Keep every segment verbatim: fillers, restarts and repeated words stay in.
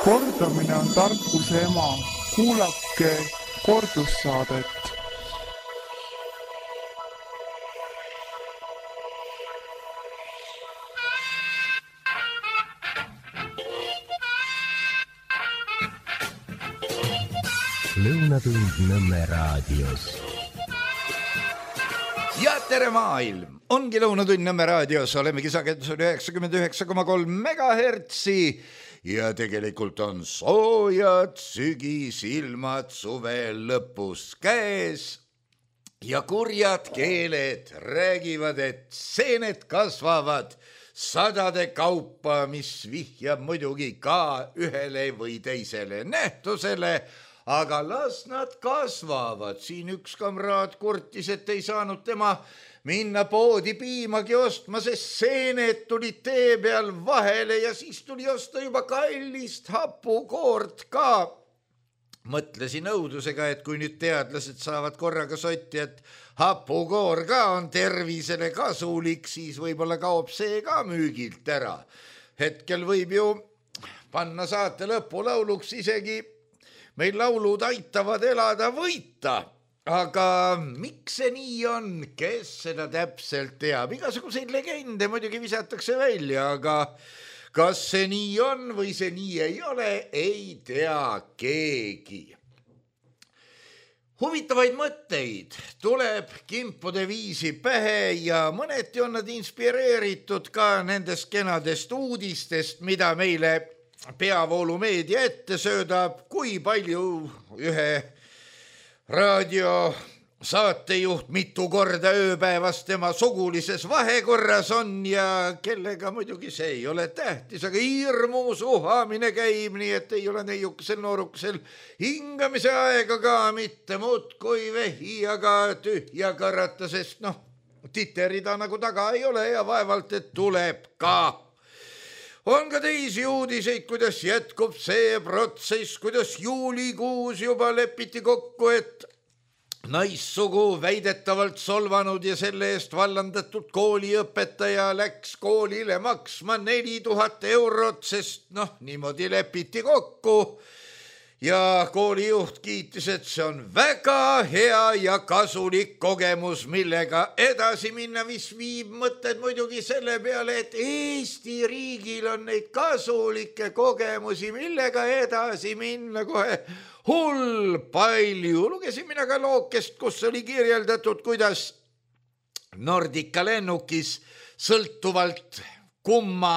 Kordamine on tarkuse ema. Kuulake kordussaadet. Lõunatund Nõmme raadios. Ja tere maailm! Ongi Lõunatund Nõmme raadios, olemegi sagedusel üheksakümmend üheksa koma kolm megahertsi ja tegelikult on soojad sügisilmad suve lõpus käes ja kurjad keeled räägivad, et seened kasvavad sadade kaupa, mis vihjab muidugi ka ühele või teisele nähtusele, aga las nad kasvavad. Siin üks kamraad kurtis, et ei saanud tema minna poodi piimagi ostma, sest seened tulid tee peal vahele ja siis tuli osta juba kallist hapukoort ka. Mõtlesin õudusega, et kui nüüd teadlased saavad korraga sotti, et hapukoor ka on tervisele kasulik, siis võib-olla kaob see ka müügilt ära. Hetkel võib ju panna saate lõpulauluks isegi meil laulud aitavad elada võita, aga miks see nii on, kes seda täpselt teab? Igasuguseid legende muidugi visatakse välja, aga kas see nii on või see nii ei ole, ei tea keegi. Huvitavaid mõtteid tuleb kimpude viisi pähe ja mõneti on nad inspireeritud ka nendest kenadest uudistest, mida meile peavoolumeedia ette söödab, kui palju ühe raadiosaatejuht mitu korda ööpäevas tema sugulises vahekorras on ja kellega muidugi see ei ole tähtis, aga hirmus uhamine käib, nii et ei ole neiukesel noorukesel hingamise aega ka mitte muudkui vehi, aga tühja karata, sest noh, titerida nagu taga ei ole ja vaevalt, et tuleb ka. On ka teisi uudiseid, kuidas jätkub see protsess, kuidas juulikuus juba lepiti kokku, et naissugu väidetavalt solvanud ja selle eest vallandatud kooliõpetaja läks koolile maksma neli tuhat eurot, sest noh, niimoodi lepiti kokku. Ja koolijuht kiitis, et see on väga hea ja kasulik kogemus, millega edasi minna, mis viib mõtted muidugi selle peale, et Eesti riigil on neid kasulikke kogemusi, millega edasi minna kohe hull palju. Lugesin mina ka lookest, kus oli kirjeldatud, kuidas Nordica lennukis sõltuvalt kumma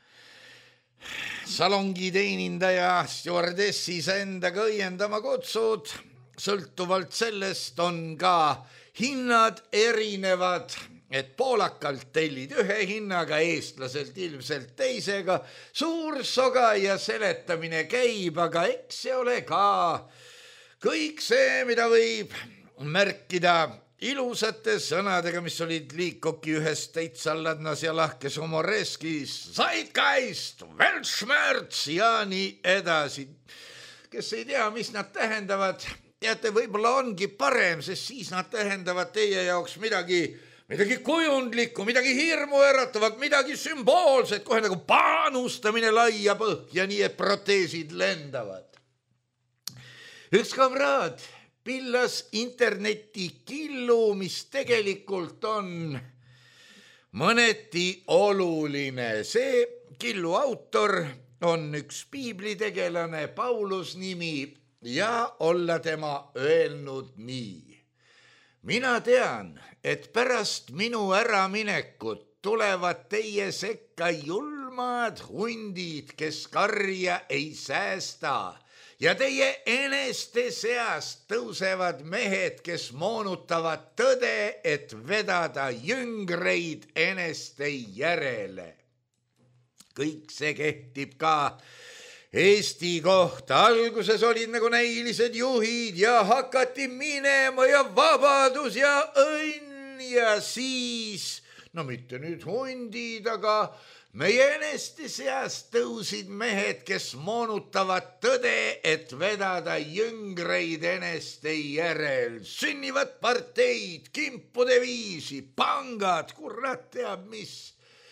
salongi teenindaja stjuardessi sa endaga õiendama kutsud, sõltuvalt sellest on ka hinnad erinevad, et poolakalt tellid ühe hinnaga, eestlaselt ilmselt teisega, suur soga ja seletamine käib, aga eks see ole ka kõik see, mida võib märkida ilusate sõnadega, mis olid Liikoki ühes teitsalladnas ja lahkes humoreskis, Zeitgeist, Weltschmerz ja nii edasi. Kes ei tea, mis nad tähendavad, teate, võib-olla ongi parem, sest siis nad tähendavad teie jaoks midagi, midagi kujundlikku, midagi hirmu äratavat, midagi sümboolset, kohe nagu panustamine laia põhja, nii et proteesid lendavad. Üks kamraad pillas interneti killu, mis tegelikult on mõneti oluline. See killu autor on üks piiblitegelane, Paulus nimi, ja olla tema öelnud nii. Mina tean, et pärast minu äraminekut tulevad teie sekka julmad hundid, kes karja ei säästa. Ja teie eneste seast tõusevad mehed, kes moonutavad tõde, et vedada jüngreid eneste järele. Kõik see kehtib ka Eesti kohta. Alguses olid nagu näilised juhid ja hakati minema ja vabadus ja õnn ja siis, no mitte nüüd hundid, aga meie eneste seast tõusid mehed, kes moonutavad tõde, et vedada jüngreid eneste järel. Sünnivad parteid, kimpude viisi, pangad, kurat teab mis.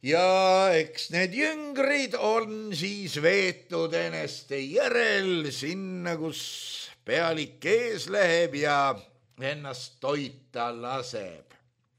ja eks need jüngrid on siis veetud eneste järel sinna, kus pealik ees läheb ja ennast toita laseb.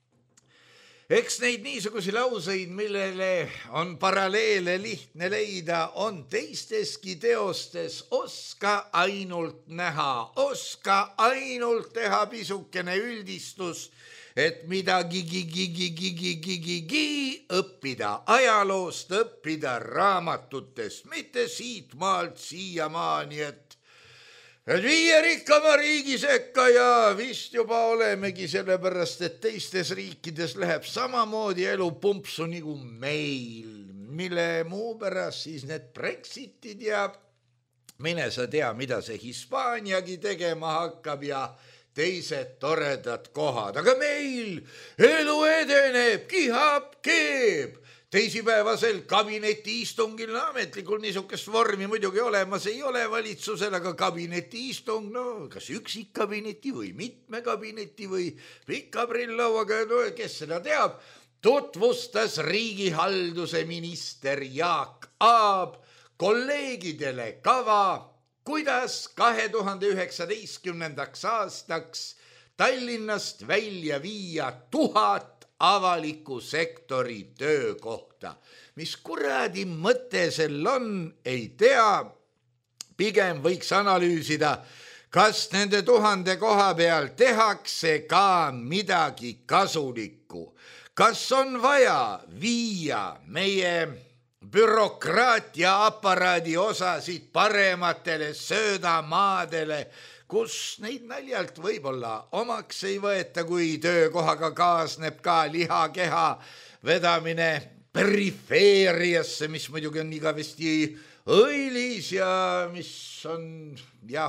Eks neid niisugusi lauseid, millele on paralleele lihtne leida, on teisteski teostes. Oska ainult näha, oska ainult teha pisukene üldistus, et midagi gigi-gigi-gigi-gigi õppida ajaloost, õppida raamatutest, mitte siit maalt siiamaani, et, et viie rikkama riigi sekka ja vist juba olemegi, sellepärast, et teistes riikides läheb samamoodi elu pumpsu nagu meil, mille muu pärast siis need Brexitid ja mine sa tea, mida see Hispaaniagi tegema hakkab ja teised toredad kohad, aga meil elu edeneb, kihab, keeb. Teisipäevasel kabinetiistungil, no ametlikul niisugust vormi muidugi olemas ei ole valitsusel, aga kabinetiistung, no kas üksik kabineti või mitme kabineti või pika prillauaga, no kes seda teab, tutvustas riigihalduse minister Jaak Aab kolleegidele kava, kuidas kahe tuhande üheksateistkümnendaks aastaks Tallinnast välja viia tuhat avaliku sektori töökohta. Mis kuradi mõte sel on, ei tea. Pigem võiks analüüsida, kas nende tuhande koha peal tehakse ka midagi kasulikku. Kas on vaja viia meie bürokraatia aparaadi osasid parematele söödamaadele, kus neid naljalt võib-olla omaks ei võeta, kui töökohaga kaasneb ka lihakeha vedamine perifeeriasse, mis muidugi on igavesti õilis ja mis on, jah,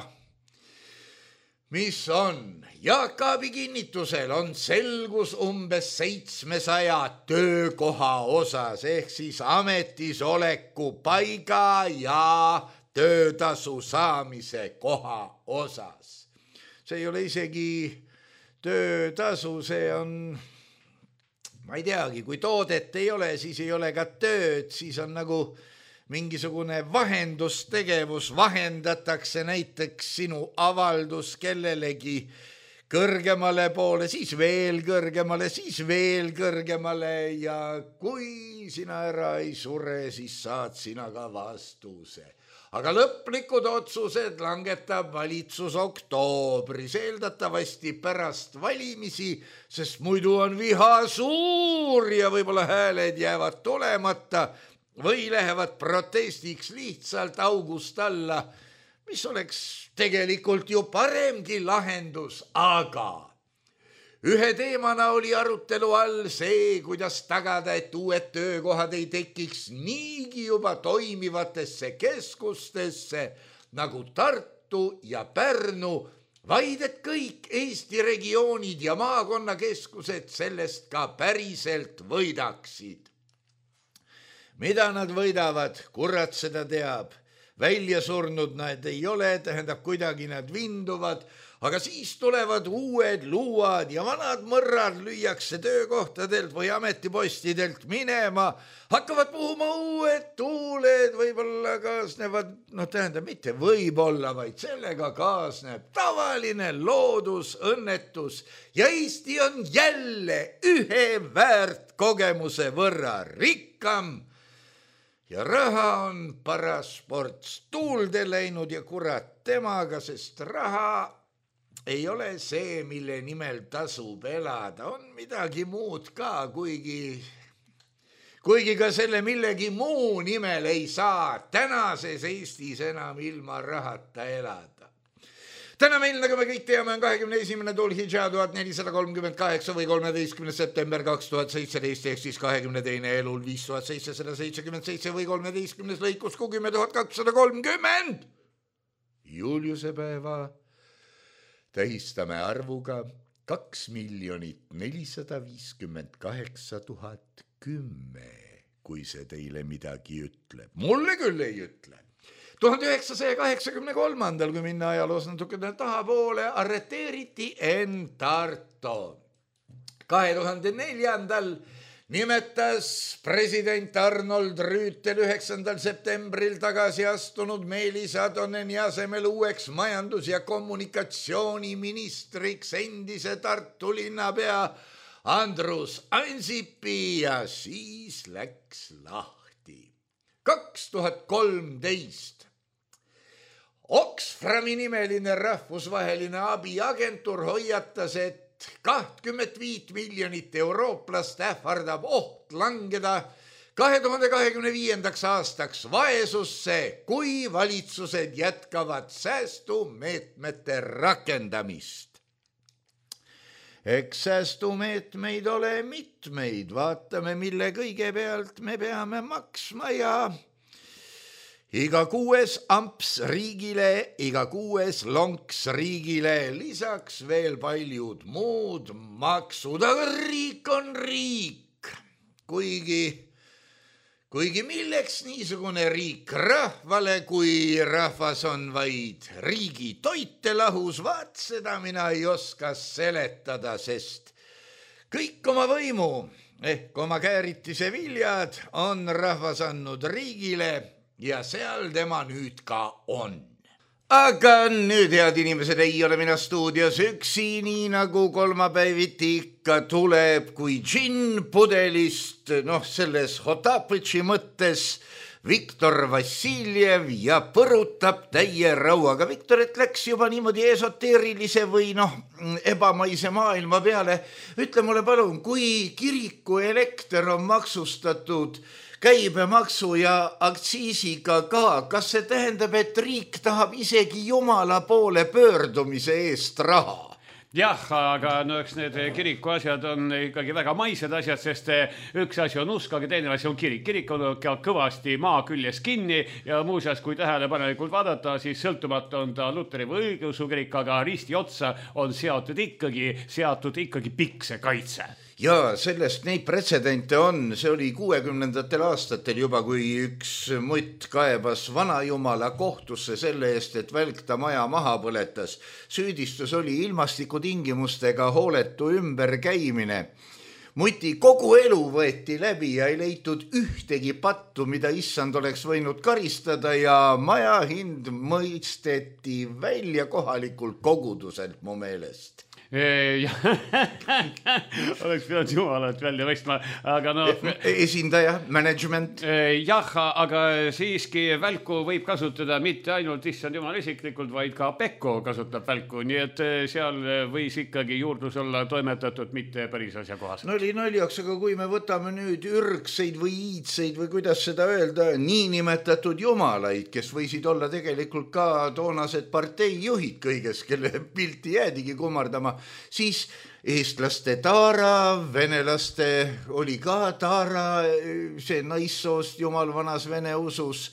mis on. Jaak Aabi kinnitusel on selgus umbes seitsmesaja töökoha osas, ehk siis ametisoleku paiga ja töötasu saamise koha osas. See ei ole isegi töötasu, see on, ma ei teagi, kui toodet ei ole, siis ei ole ka tööd, siis on nagu mingisugune vahendustegevus, vahendatakse näiteks sinu avaldus kellelegi kõrgemale poole, siis veel kõrgemale, siis veel kõrgemale ja kui sina ära ei sure, siis saad sina ka vastuse. Aga lõplikud otsused langetab valitsus oktoobris, eeldatavasti pärast valimisi, sest muidu on viha suur ja võib-olla hääled jäävad tulemata või lähevad protestiks lihtsalt august alla, mis oleks tegelikult ju paremgi lahendus, aga ühe teemana oli arutelu all see, kuidas tagada, et uued töökohad ei tekiks niigi juba toimivatesse keskustesse nagu Tartu ja Pärnu, vaid et kõik Eesti regioonid ja maakonnakeskused sellest ka päriselt võidaksid. Mida nad võidavad, kurat seda teab. Välja surnud nad ei ole, tähendab kuidagi nad vinduvad, aga siis tulevad uued luuad ja vanad mõrrad lüüakse töökohtadelt või ametipostidelt minema, hakkavad puhuma uued tuuled, võib-olla kaasnevad, noh tähendab mitte võib-olla, vaid sellega kaasneb tavaline loodusõnnetus ja Eesti on jälle ühe väärt kogemuse võrra rikkam ja raha on paras ports tuulde läinud ja kurat temaga, sest raha ei ole see, mille nimel tasub elada, on midagi muud ka, kuigi, kuigi ka selle millegi muu nimel ei saa tänases Eestis enam ilma rahata elada. Täna meil, nagu me kõik teame, on kahekümne esimene Dhul-Hidžaa tuhat nelisada kolmkümmend kaheksa või kolmeteistkümnes september kaks tuhat seitseteist, ehk siis kahekümne teine elul viis tuhat seitsesada seitsekümmend seitse või kolmeteistkümnes lõikus kümme tuhat kakssada kolmkümmend. Juliuse päeva tähistame arvuga kaks miljonit nelisada viiskümmend kaheksa tuhat kümme, kui see teile midagi ütleb. Mulle küll ei ütle. tuhande üheksasaja kaheksakümne kolmandal, kui minna ajaloos natukene tahapoole, arreteeriti Enn Tarto. kahe tuhande neljandal nimetas president Arnold Rüütel üheksandal septembril tagasi astunud Meelis Adoneni asemel uueks majandus- ja kommunikatsiooniministriks endise Tartu linnapea Andrus Ansipi ja siis läks lahti. kaks tuhat kolmteist Oxfami nimeline rahvusvaheline abiagentuur hoiatas, et kakskümmend viis miljonit eurooplast ähvardab oht langeda kahe tuhande kahekümne viiendaks aastaks vaesusse, kui valitsused jätkavad säästumeetmete rakendamist. Eks säästumeetmeid ole mitmeid, vaatame, mille kõige pealt me peame maksma ja iga kuues amps riigile, iga kuues lonks riigile, lisaks veel paljud muud maksud, aga riik on riik. Kuigi, kuigi milleks niisugune riik rahvale, kui rahvas on vaid riigi toitelahus, vaat seda mina ei oska seletada, sest kõik oma võimu ehk oma kääritise viljad on rahvas andnud riigile ja seal tema nüüd ka on. Aga nüüd, head inimesed, ei ole mina stuudios üksi, nii nagu kolmapäeviti ikka tuleb, kui džinn pudelist, noh, selles Hotapõtši mõttes Viktor Vassiljev ja põrutab täie rauaga. Viktorit läks juba niimoodi esoteerilise või noh, ebamaise maailma peale. Ütle mulle palun, kui kiriku elekter on maksustatud käibemaksu ja aktsiisiga ka, kas see tähendab, et riik tahab isegi Jumala poole pöördumise eest raha? Jah, aga no eks need kiriku asjad on ikkagi väga maised asjad, sest üks asi on usk, aga teine asi on kirik. Kirik on ka kõvasti maa küljes kinni ja muuseas, kui tähelepanelikult vaadata, siis sõltumata on ta Luteri või õigeusu kirik, aga risti otsa on seatud ikkagi, seatud ikkagi pikse kaitse. Ja sellest neid pretsedente on, see oli kuuekümnendatel aastatel juba, kui üks mutt kaebas vanajumala kohtusse selle eest, et välk ta maja maha põletas. Süüdistus oli ilmastikutingimustega hooletu ümberkäimine. Muti kogu elu võeti läbi ja ei leitud ühtegi pattu, mida issand oleks võinud karistada ja maja hind mõisteti välja kohalikult koguduselt mu meelest. Oleks pidanud jumalat välja võistma, aga no esindaja, management. Jah, aga siiski välku võib kasutada mitte ainult issand jumal isiklikult, vaid ka Pekko kasutab välku, nii et seal võis ikkagi juurdlus olla toimetatud mitte päris asja kohas. No oli naljaks, aga kui me võtame nüüd ürgseid või iidseid või kuidas seda öelda, niinimetatud jumalaid, kes võisid olla tegelikult ka toonased parteijuhid kõiges, kelle pilti jäädigi kummardama, siis eestlaste Taara, venelaste oli ka Taara, see naissoost jumal vanas vene usus.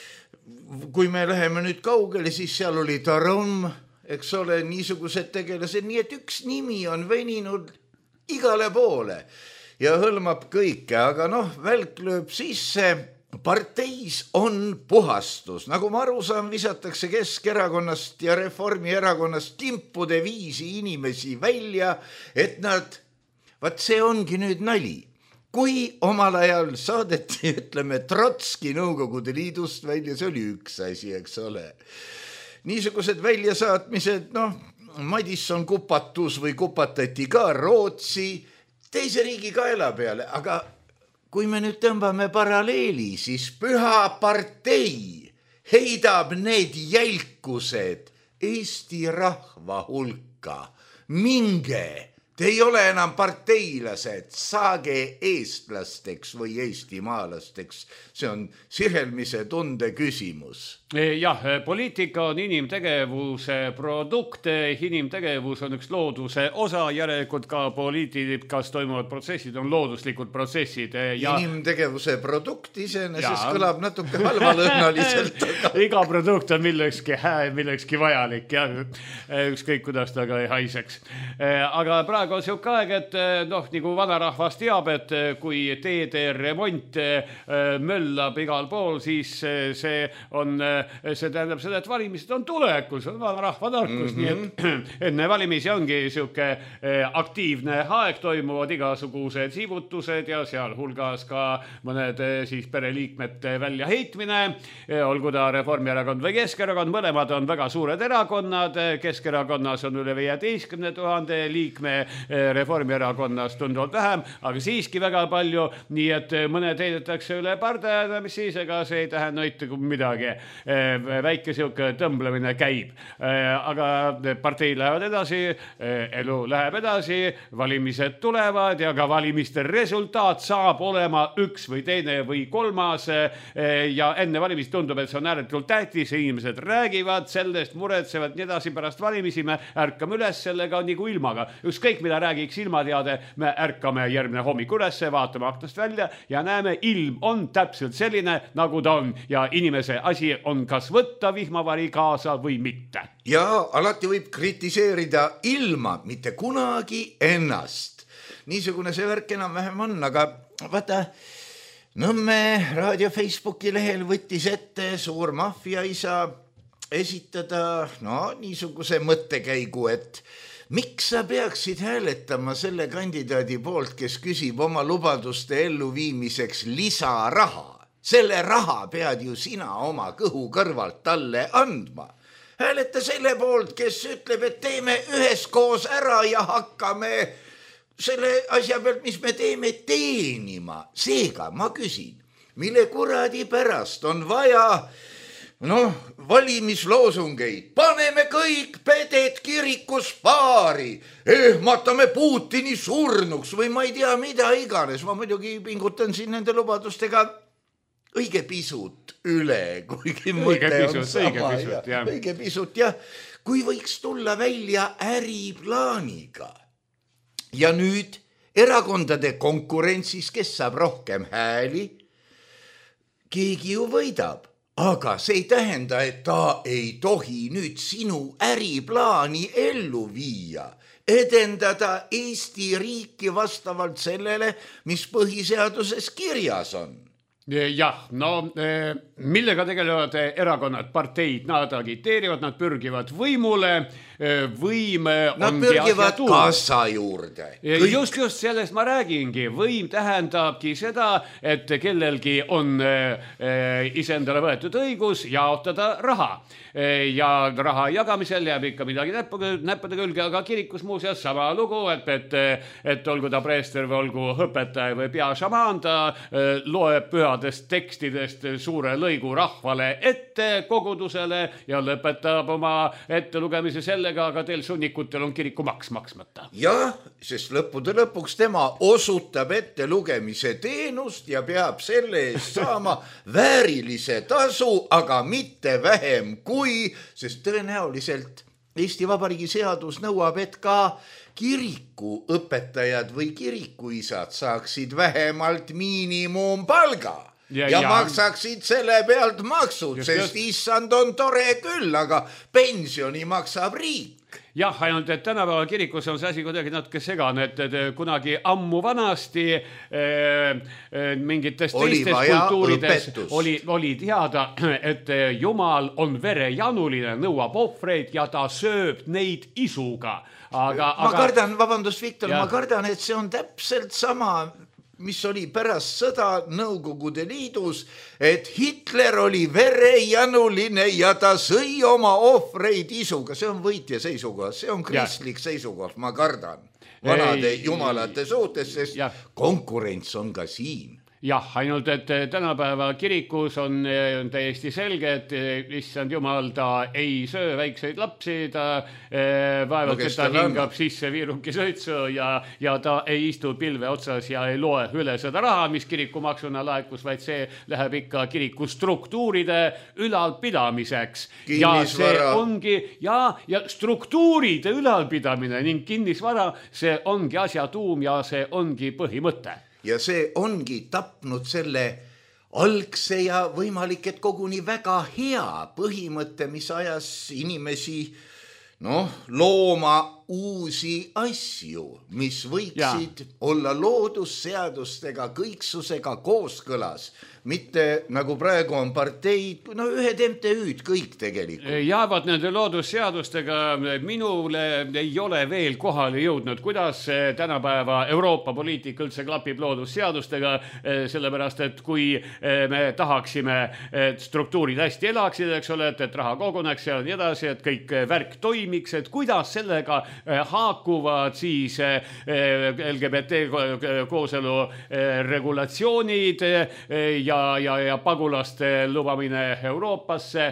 Kui me läheme nüüd kaugele, siis seal oli Tarom, eks ole, niisugused tegelased, nii et üks nimi on veninud igale poole ja hõlmab kõike, aga noh, välk lööb sisse. Parteis on puhastus, nagu ma aru saan, visatakse Keskerakonnast ja Reformierakonnast kimpude viisi inimesi välja, et nad, vaat see ongi nüüd nali. Kui omal ajal saadeti, ütleme, Trotski Nõukogude Liidust välja, see oli üks asi, eks ole. Niisugused väljasaatmised, noh, Madisson kupatus või kupatati ka Rootsi teise riigi kaela peale, aga kui me nüüd tõmbame paralleeli, siis püha partei heidab need jälkused Eesti rahva hulka. Minge, te ei ole enam parteilased, saage eestlasteks või eestimaalasteks. See on sirelmise tunde küsimus. Jah, poliitika on inimtegevuse produkt, inimtegevus on üks looduse osa, järelikult ka poliitikas toimuvad protsessid on looduslikud protsessid. Ja inimtegevuse produkt iseenesest kõlab natuke halvalõhnaliselt. Iga produkt on millekski hää, millekski vajalik ja ükskõik kuidas ta ka ei haiseks. Aga praegu aeg on siuke aeg, et noh, nagu vanarahvas teab, et kui teede remont möllab igal pool, siis see on, see tähendab seda, et valimised on tulekul, see on vanarahva tarkus, mm-hmm. nii et enne valimisi ongi siuke aktiivne aeg, toimuvad igasugused siivutused ja sealhulgas ka mõned siis pereliikmete väljaheitmine, olgu ta Reformierakond või Keskerakond, mõlemad on väga suured erakonnad, Keskerakonnas on üle viieteistkümne tuhande liikme, Reformierakonnas tunduvalt vähem, aga siiski väga palju, nii et mõned heidetakse üle parda, mis siis, ega see ei tähenda ühtegi midagi. Väike siuke tõmblemine käib. Aga parteid lähevad edasi, elu läheb edasi, valimised tulevad ja ka valimiste resultaat saab olema üks või teine või kolmas ja enne valimist tundub, et see on ääretult tähtis, inimesed räägivad sellest, muretsevad nii edasi pärast valimisi, me ärkame üles sellega nagu ilmaga. Ükskõik mida räägiks ilmateade, me ärkame järgmine hommik ülesse, vaatame aknast välja ja näeme, ilm on täpselt selline, nagu ta on ja inimese asi on kas võtta vihmavari kaasa või mitte. Ja alati võib kritiseerida ilma, mitte kunagi ennast. Niisugune see värk enam vähem on, aga vaata, Nõmme raadio Facebooki lehel võttis ette suur maffiaisa esitada no, niisuguse mõttekäigu, et miks sa peaksid hääletama selle kandidaadi poolt, kes küsib oma lubaduste elluviimiseks lisaraha. Selle raha pead ju sina oma kõhu kõrvalt talle andma. Hääleta selle poolt, kes ütleb, et teeme üheskoos ära ja hakkame selle asja pealt, mis me teeme, teenima. Seega ma küsin, mille kuradi pärast on vaja noh, valimisloosungeid. Paneme kõik peded kirikus paari, ehmatame Putini surnuks või ma ei tea mida iganes. Ma muidugi pingutan siin nende lubadustega õige pisut üle, kuigi mõte on sama. Õige pisut, ja, õige pisut, jah. Kui võiks tulla välja äriplaaniga. Ja nüüd erakondade konkurentsis, kes saab rohkem hääli, keegi ju võidab. Aga see ei tähenda, et ta ei tohi nüüd sinu äriplaani ellu viia. Edendada Eesti riiki vastavalt sellele, mis põhiseaduses kirjas on. Jah, no millega tegelevad erakonnad, parteid, nad agiteerivad, nad pürgivad võimule, võim on nad pürgivad kassa juurde. Kõik. Just, just sellest ma räägingi. Võim tähendabki seda, et kellelgi on isendale võetud õigus jaotada raha. Ja raha jagamisel jääb ikka midagi näppude külge, aga kirikus muuseas sama lugu, et, et, et olgu ta preester või olgu õpetaja või peašamaan, ta loeb pühadest tekstidest suure lõigu rahvale ette kogudusele ja lõpetab oma ettelugemise sellega, aga teil sunnikutel on kiriku maks maksmata. Jah, sest lõppude lõpuks tema osutab ette lugemise teenust ja peab selle eest saama väärilise tasu, aga mitte vähem kui sest tõenäoliselt Eesti Vabariigi seadus nõuab, et ka kirikuõpetajad või kirikuisad saaksid vähemalt miinimumpalga ja, ja, ja maksaksid selle pealt maksud, just, sest just. Issand on tore küll, aga pensioni maksab riik. Jah, ainult, et tänapäeva kirikus on see asi kuidagi natuke segane, et, et kunagi ammu vanasti äh, mingites teistes kultuurides oli, oli teada, et Jumal on verejanuline, nõuab ohvreid ja ta sööb neid isuga. Aga, ma aga... kardan, vabandust, Viktor, ja. ma kardan, et see on täpselt sama, mis oli pärast sõda Nõukogude Liidus, et Hitler oli verejanuline ja ta sõi oma ohvreid isuga. See on võitja seisukoht, see on kristlik ja. seisukoht, ma kardan. Vanade ei, jumalate suhtes, sest ja. konkurents on ka siin. Jah, ainult, et tänapäeva kirikus on, on täiesti selge, et issand jumal, ta ei söö väikseid lapsi, ta vaevalt, no, et ta hingab sisse viiruki sõitsu ja, ja ta ei istu pilve otsas ja ei loe üle seda raha, mis kirikumaksuna laekus, vaid see läheb ikka kiriku struktuuride ülalpidamiseks. Kinnisvara. Ja see ongi, ja, ja struktuuride ülalpidamine ning kinnisvara, see ongi asja tuum ja see ongi põhimõte. Ja see ongi tapnud selle algse ja võimalik, et koguni väga hea põhimõtte, mis ajas inimesi noh, looma uusi asju, mis võiksid ja. olla loodusseadustega kõiksusega kooskõlas, mitte nagu praegu on parteid, no ühed M T Ü-d kõik tegelikult. Jäävad nende loodusseadustega, minule ei ole veel kohale jõudnud, kuidas tänapäeva Euroopa poliitika üldse klapib loodusseadustega, sellepärast et kui me tahaksime, et struktuurid hästi elaksid, eks ole, et, et raha koguneks ja nii edasi, et kõik värk toimiks, et kuidas sellega haakuvad siis L G B T kooselu regulatsioonid ja Ja, ja, ja pagulaste lubamine Euroopasse.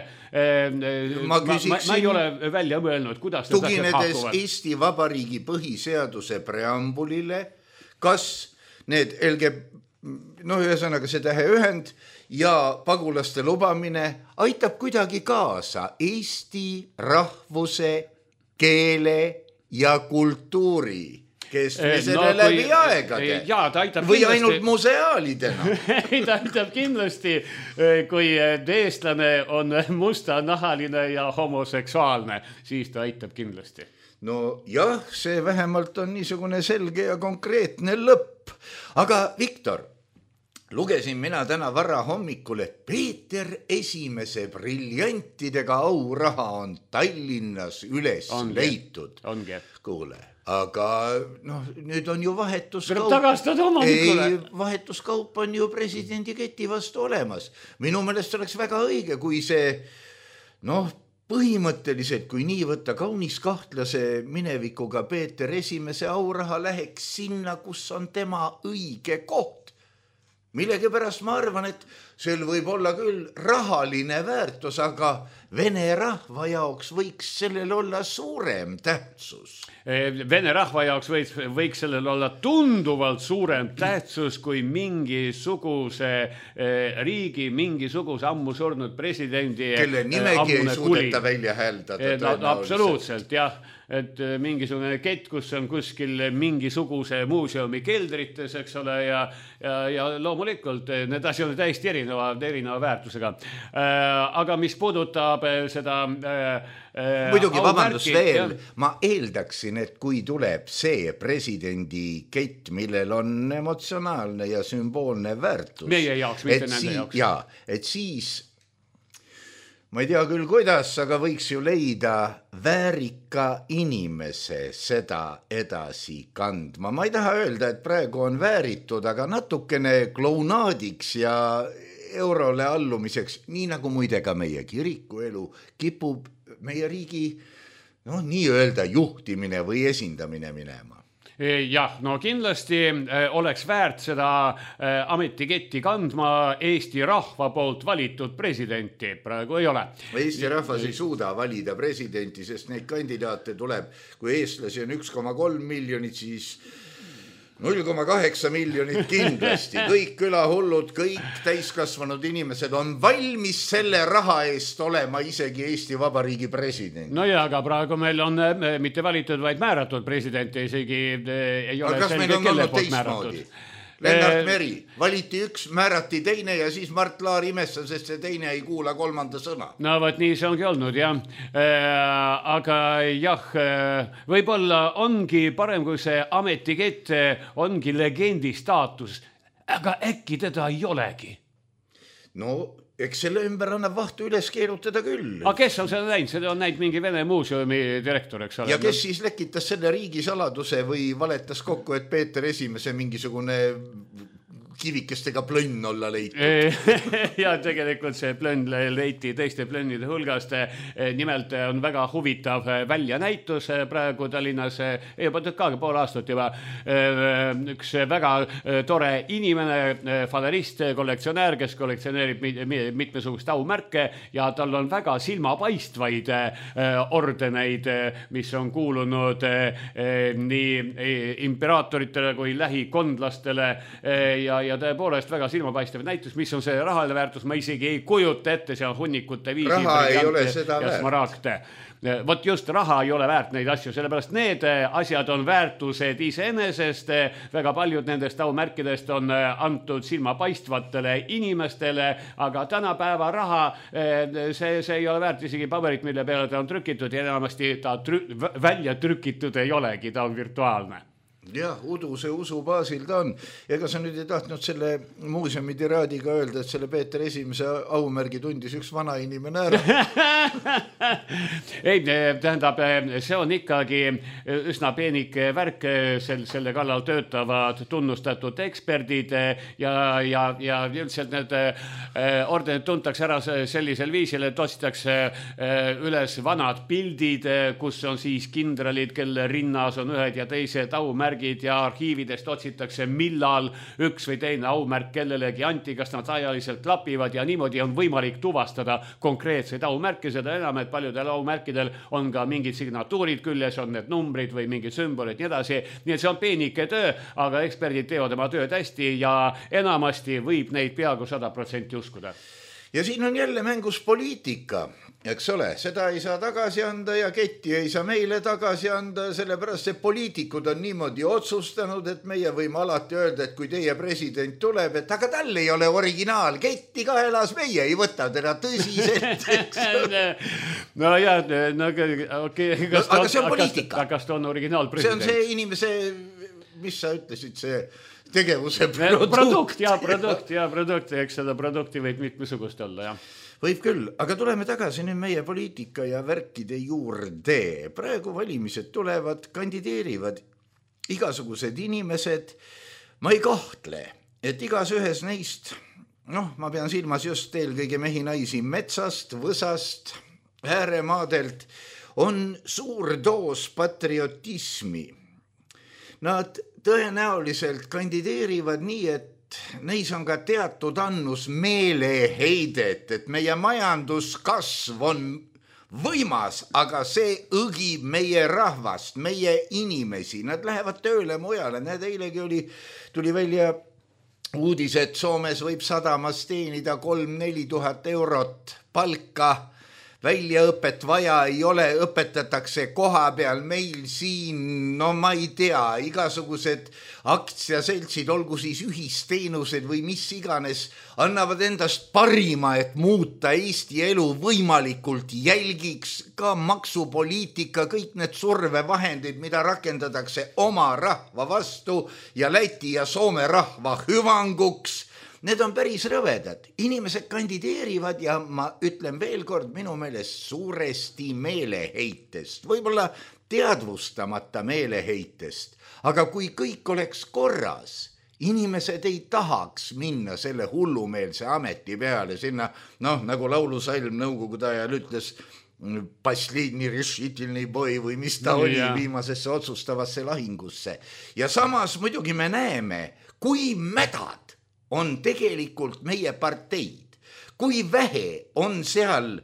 Ma, ma, ma, ma ei ole välja mõelnud, kuidas tuginedes Eesti Vabariigi põhiseaduse preambulile, kas need L G, no ühesõnaga see täheühend ja pagulaste lubamine aitab kuidagi kaasa Eesti rahvuse, keele ja kultuuri kestmisele no, läbi aegade jaa, ta aitab või kindlasti, ainult museaalidena. Ta aitab kindlasti, kui eestlane on mustanahaline ja homoseksuaalne, siis ta aitab kindlasti. No jah, see vähemalt on niisugune selge ja konkreetne lõpp. Aga Viktor, lugesin mina täna vara hommikul, et Peeter Esimese briljantidega auraha on Tallinnas üles ongi, leitud. Ongi. Kuule, aga noh, nüüd on ju vahetuskaup. Tagastada omanikule. Ei, vahetuskaup on ju presidendi keti vastu olemas. Minu meelest oleks väga õige, kui see, noh, põhimõtteliselt, kui nii võtta kaunis kahtlase minevikuga Peeter Esimese auraha läheks sinna, kus on tema õige koht. Millegi pärast ma arvan, et sel võib olla küll rahaline väärtus, aga vene rahva jaoks võiks sellel olla suurem tähtsus. Vene rahva jaoks võiks, võiks sellel olla tunduvalt suurem tähtsus kui mingisuguse riigi, mingisuguse ammu surnud presidendi kelle nimegi ei suudeta kuli. Välja hääldada. No, absoluutselt, jah. Et mingisugune kett, kus on kuskil mingisuguse muuseumi keldrites, eks ole, ja, ja, ja loomulikult need asjad on täiesti erineva, erineva väärtusega. Aga mis puudutab seda muidugi, vabandust veel, ja. Ma eeldaksin, et kui tuleb see presidendi kett, millel on emotsionaalne ja sümboolne väärtus. Meie jaoks, mitte nende sii, jaoks. Ja, et siis ma ei tea küll kuidas, aga võiks ju leida väärika inimese seda edasi kandma. Ma ei taha öelda, et praegu on vääritud, aga natukene klounaadiks ja eurole allumiseks, nii nagu muide ka meie kirikuelu, kipub meie riigi no, nii öelda juhtimine või esindamine minema. Jah, no kindlasti oleks väärt seda ametiketti kandma Eesti rahva poolt valitud presidenti. Praegu ei ole. Eesti rahvas ei suuda valida presidenti, sest neid kandidaate tuleb, kui eestlasi on üks koma kolm miljonit, siis null koma kaheksa miljonit kindlasti. Kõik külahullud, kõik täiskasvanud inimesed on valmis selle raha eest olema isegi Eesti Vabariigi president. No ja, aga praegu meil on mitte valitud, vaid määratud presidenti isegi ei ole aga kas selge, meil on kelle olnud poolt määratud. Teismoodi? Lennart Meri, valiti üks, määrati teine ja siis Mart Laar imestas, sest see teine ei kuula kolmanda sõna. No võt nii see ongi olnud, jah. Aga jah, võib-olla ongi parem, kui see ametikett ongi legendi staatus, aga äkki teda ei olegi. No, eks selle ümber annab vahtu üles keerutada küll. Aga kes on seda näinud? Seda on näinud mingi Vene muuseumi direktor, eks ole. Ja kes siis lekitas selle riigisaladuse või valetas kokku, et Peeter Esimese mingisugune kivikestega plönn olla leitud. Ja tegelikult see plönn leiti teiste plönnide hulgast. Nimelt on väga huvitav väljanäitus praegu Tallinnas, juba tükkaga pool aastat juba. Üks väga tore inimene, fadarist, kollektsionäär, kes kollektsioneerib mitmesugust aumärke ja tal on väga silmapaistvaid ordeneid, mis on kuulunud nii imperaatoritele kui lähikondlastele ja ja tõepoolest väga silmapaistev näitus, mis on see rahaline väärtus, ma isegi ei kujuta ette, seal hunnikute viisi raha ei ole seda ja smaragde. Vot just raha ei ole väärt neid asju, sellepärast need asjad on väärtused iseenesest, väga paljud nendest aumärkidest on antud silmapaistvatele inimestele, aga tänapäeva raha, see, see ei ole väärt isegi paberit, mille peale ta on trükitud ja enamasti ta trü- välja trükitud ei olegi, ta on virtuaalne. Jah, uduse usu baasil ta on. Ega sa nüüd ei tahtnud selle muuseumi tiraadiga öelda, et selle Peeter Esimese aumärgi tundis üks vana inimene ära. Ei, tähendab, see on ikkagi üsna peenike värk, sel, selle kallal töötavad tunnustatud eksperdid ja, ja, ja üldiselt need ordenid tuntakse ära sellisel viisil, et otsitakse üles vanad pildid, kus on siis kindralid, kelle rinnas on ühed ja teised aumärgid ja arhiividest otsitakse, millal üks või teine aumärk kellelegi anti, kas nad ajaliselt klapivad ja niimoodi on võimalik tuvastada konkreetseid aumärke, seda enam, et paljudel aumärkidel on ka mingid signatuurid küljes, on need numbrid või mingid sümbolid ja nii edasi. Nii et see on peenike töö, aga eksperdid teevad oma tööd hästi ja enamasti võib neid peaaegu sada protsenti uskuda. Ja siin on jälle mängus poliitika, eks ole, seda ei saa tagasi anda ja ketti ei saa meile tagasi anda, sellepärast see poliitikud on niimoodi otsustanud, et meie võime alati öelda, et kui teie president tuleb, et aga tal ei ole originaal, ketti kaelas, meie ei võta teda tõsiselt, eks ole. No jah, no okei, okay, no, aga see on poliitika. Kas ta on originaal president? See on see inimese, mis sa ütlesid, see tegevuse produkt. Produkt, ja produkt, ja produkt, eks seda produkti võib mitmesugust olla, jah. Võib küll, aga tuleme tagasi nüüd meie poliitika ja värkide juurde. Praegu valimised tulevad, kandideerivad igasugused inimesed. Ma ei kahtle, et igas ühes neist, noh, ma pean silmas just eelkõige mehi naisi metsast, võsast, ääremaadelt, on suur doos patriotismi. Nad tõenäoliselt kandideerivad nii, et neis on ka teatud annus meeleheidet, et meie majanduskasv on võimas, aga see õgib meie rahvast, meie inimesi. Nad lähevad tööle mujale. Need eilegi oli, tuli välja uudis, et Soomes võib sadamas teenida kolm-neli tuhat eurot palka. Väljaõpet vaja ei ole, õpetatakse koha peal meil siin, no ma ei tea, igasugused aktsiaseltsid, olgu siis ühisteenused või mis iganes, annavad endast parima, et muuta Eesti elu võimalikult jälgiks, ka maksupoliitika, kõik need survevahendid, mida rakendatakse oma rahva vastu ja Läti ja Soome rahva hüvanguks. Need on päris rõvedad. Inimesed kandideerivad ja ma ütlen veel kord minu meelest suuresti meeleheitest, võib-olla teadvustamata meeleheitest, aga kui kõik oleks korras, inimesed ei tahaks minna selle hullumeelse ameti peale sinna, noh, nagu laulusalm nõukogude ajal ütles, Pasliidni rešitelni boi või mis ta oli ja. Viimasesse otsustavasse lahingusse. Ja samas muidugi me näeme, kui mädad on tegelikult meie parteid, kui vähe on seal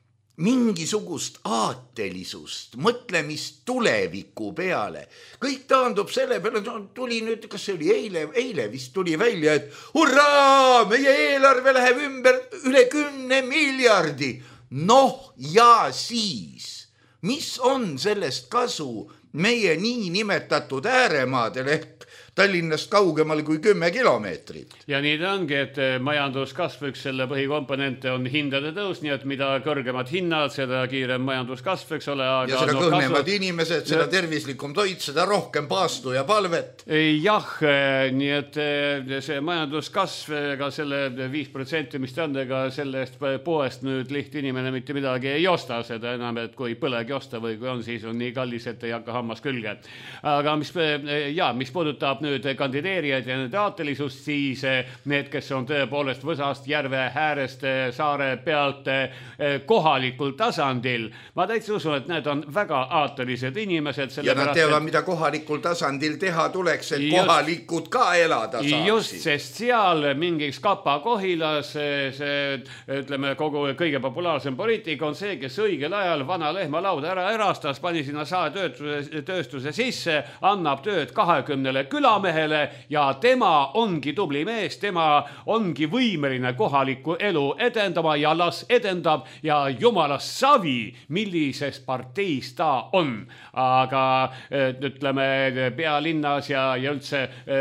mingisugust aatelisust, mõtlemist tuleviku peale. Kõik taandub selle peale, tuli nüüd, kas see oli eile, eile vist tuli välja, et hurraa, meie eelarve läheb ümber üle kümne miljardi. Noh ja siis, mis on sellest kasu meie nii nimetatud ääremaadel ehk Tallinnast kaugemal kui kümme kilomeetrit. Ja nii ta ongi, et majanduskasv üks selle põhikomponente on hindade tõus, nii et mida kõrgemad hinnad, seda kiirem majanduskasv, eks ole. Aga ja seda no, kõhnemad kasv... inimesed, seda tervislikum toit, seda rohkem paastu ja palvet. Jah, nii et see majanduskasv, ega selle viis protsenti, mis ta on, ega selle eest poest nüüd liht inimene mitte midagi ei osta, seda enam, et kui põlegi osta või kui on, siis on nii kallis, et ei hakka hammas külge. Aga mis, ja, mis puudutab nüüd kandideerijaid ja nende aatelisust, siis need, kes on tõepoolest Võsast, Järve, Häärest, Saare pealt kohalikul tasandil. Ma täitsa usun, et need on väga aatelised inimesed. Ja nad teevad, et... mida kohalikul tasandil teha tuleks, et just, kohalikud ka elada saaksid. Just, sest seal mingiks Kapa Kohilas, see, ütleme, kogu kõige populaarsem poliitik on see, kes õigel ajal vana lehma lauda ära erastas, pani sinna saetööstuse tööstuse sisse, annab tööd kahekümnele küla peamehele ja tema ongi tubli mees, tema ongi võimeline kohalikku elu edendama ja las edendab ja jumalast savi, millises parteis ta on. Aga ütleme pealinnas ja, ja üldse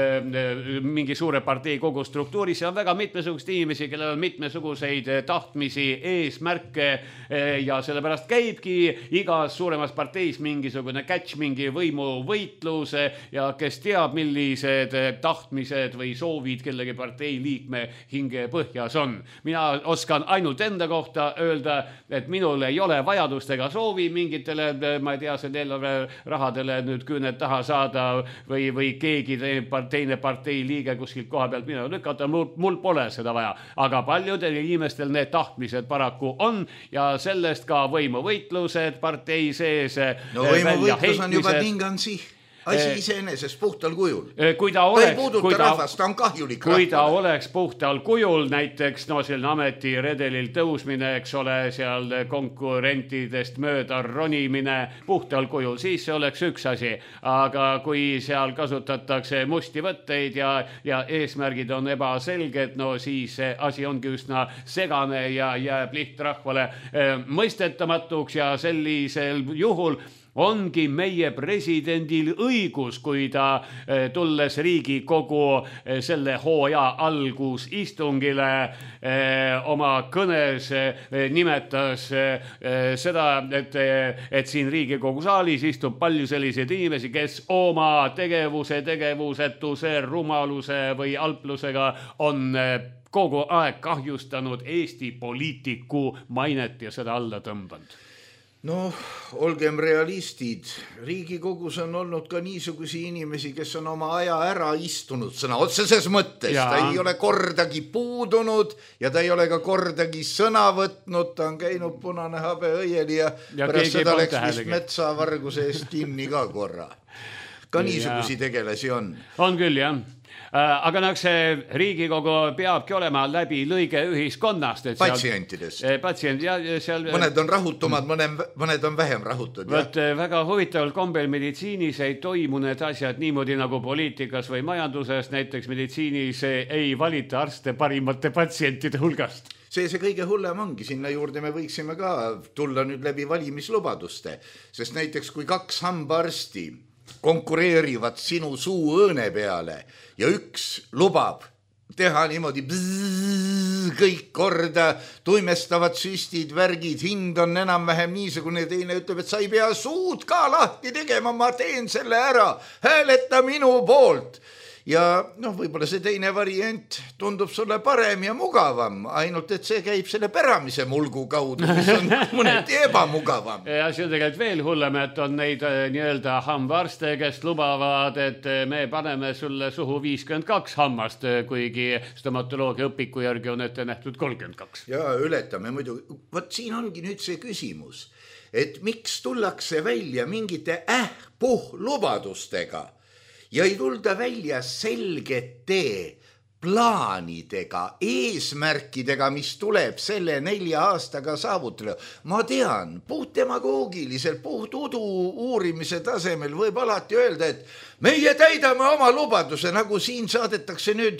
mingi suure partei kogu struktuuris on väga mitmesugust inimesi, kellel on mitmesuguseid tahtmisi, eesmärke ja sellepärast käibki igas suuremas parteis mingisugune catch, mingi võimuvõitlus ja kes teab, millised tahtmised või soovid kellegi partei liikme hinge põhjas on. Mina oskan ainult enda kohta öelda, et minul ei ole vajadust ega soovi mingitele, ma ei tea, selle eelarve rahadele nüüd küüned taha saada või, või keegi teine partei liige kuskilt koha pealt mina lükata, mul, mul pole seda vaja. Aga paljudel inimestel need tahtmised paraku on ja sellest ka võimuvõitlused partei sees. No võimuvõitlus on juba tingansi. Asi iseenesest puhtal kujul. Kui ta, oleks, ta ei puuduta ta, rahvast, ta on kahjulik kui rahvale. Ta oleks puhtal kujul, näiteks no selline ametiredelil tõusmine, eks ole, seal konkurentidest mööda ronimine puhtal kujul, siis see oleks üks asi. Aga kui seal kasutatakse musti võtteid ja, ja eesmärgid on ebaselged, no siis see asi ongi üsna segane ja jääb lihtrahvale mõistetamatuks ja sellisel juhul ongi meie presidendil õigus, kui ta tulles Riigikogu selle hooaja algus istungile oma kõnes nimetas seda, et, et siin Riigikogu saalis istub palju selliseid inimesi, kes oma tegevuse, tegevusetuse, rumaluse või alplusega on kogu aeg kahjustanud Eesti poliitiku mainet ja seda alla tõmbanud. No, olgem realistid. Riigikogus on olnud ka niisugusi inimesi, kes on oma aja ära istunud sõna otseses mõttes. Ja. Ta ei ole kordagi puudunud ja ta ei ole ka kordagi sõna võtnud. Ta on käinud punane habe õieli ja, ja pärast seda läks vist metsavarguse eest kinni ka korra. Ka niisugusi tegelasi on. On küll, jah. Aga nagu see Riigikogu peabki olema läbi lõige ühiskonnast. Et patsientidest. Seal, patsient, ja, seal, mõned on rahutumad, mõned, mõned on vähem rahutud. Võt, väga huvitaval kombel meditsiinis ei toimu need asjad niimoodi nagu poliitikas või majanduses. Näiteks meditsiinis ei valita arste parimate patsientide hulgast. See see kõige hullem ongi, sinna juurde me võiksime ka tulla nüüd läbi valimislubaduste. Sest näiteks kui kaks hambaarsti konkureerivad sinu suu õõne peale ja üks lubab teha niimoodi bzzz, kõik korda, tuimestavad süstid, värgid, hind on enam-vähem niisugune, teine ütleb, et sa ei pea suud ka lahti tegema, ma teen selle ära, hääleta minu poolt. Ja noh, võib-olla see teine variant tundub sulle parem ja mugavam, ainult et see käib selle päramise mulgu kaudu, mis on mõneti ebamugavam. Ja see on tegelikult veel hullem, et on neid nii-öelda hambaarste, kes lubavad, et me paneme sulle suhu viiskümmend kaks hammast, kuigi stomatoloogia õpiku järgi on ette nähtud kolmkümmend kaks. Ja ületame muidu. Võt siin ongi nüüd see küsimus, et miks tullakse välja mingite ähpuh lubadustega ja ei tulda välja selgete plaanidega, eesmärkidega, mis tuleb selle nelja aastaga saavutada. Ma tean, puht demagoogiliselt, puht udu uurimise tasemel võib alati öelda, et meie täidame oma lubaduse, nagu siin saadetakse nüüd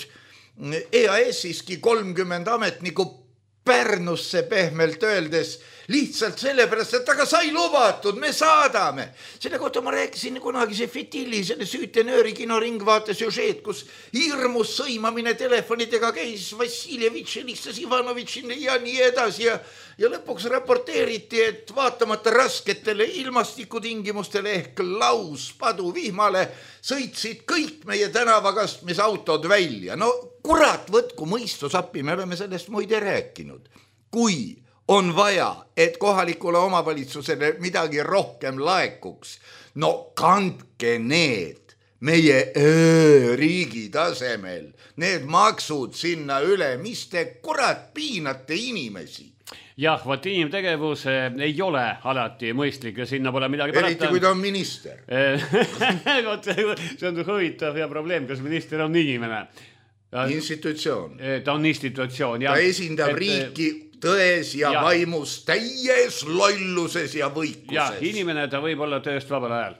E A S-iski kolmkümmend ametniku Pärnusse pehmelt öeldes, lihtsalt sellepärast, et aga sai lubatud, me saadame. Selle kohta ma rääkisin kunagi see Fetilli, selle süütenööri kinoringvaate süžeet, kus hirmus sõimamine telefonidega käis Vassiljevitš, helistas Ivanovitšile ja nii edasi ja, ja lõpuks raporteeriti, et vaatamata rasketele ilmastikutingimustele ehk lauspadu vihmale sõitsid kõik meie tänavakastmisautod välja. No kurat, võtku mõistusappi, me oleme sellest muide rääkinud. Kui on vaja, et kohalikule omavalitsusele midagi rohkem laekuks, no kandke need meie öö, riigi tasemel, need maksud sinna üle, mis te kurat piinate inimesi. Jah, vaat inimtegevus ei ole alati mõistlik ja sinna pole midagi parata. Eriti kui ta on minister. See on huvitav ja probleem, kas minister on inimene. institutsioon. Ta on institutsioon. Ta esindab et, riiki tões ja, ja vaimus, täies lolluses ja võikuses. Ja, inimene ta võib olla tööst vabal ajal.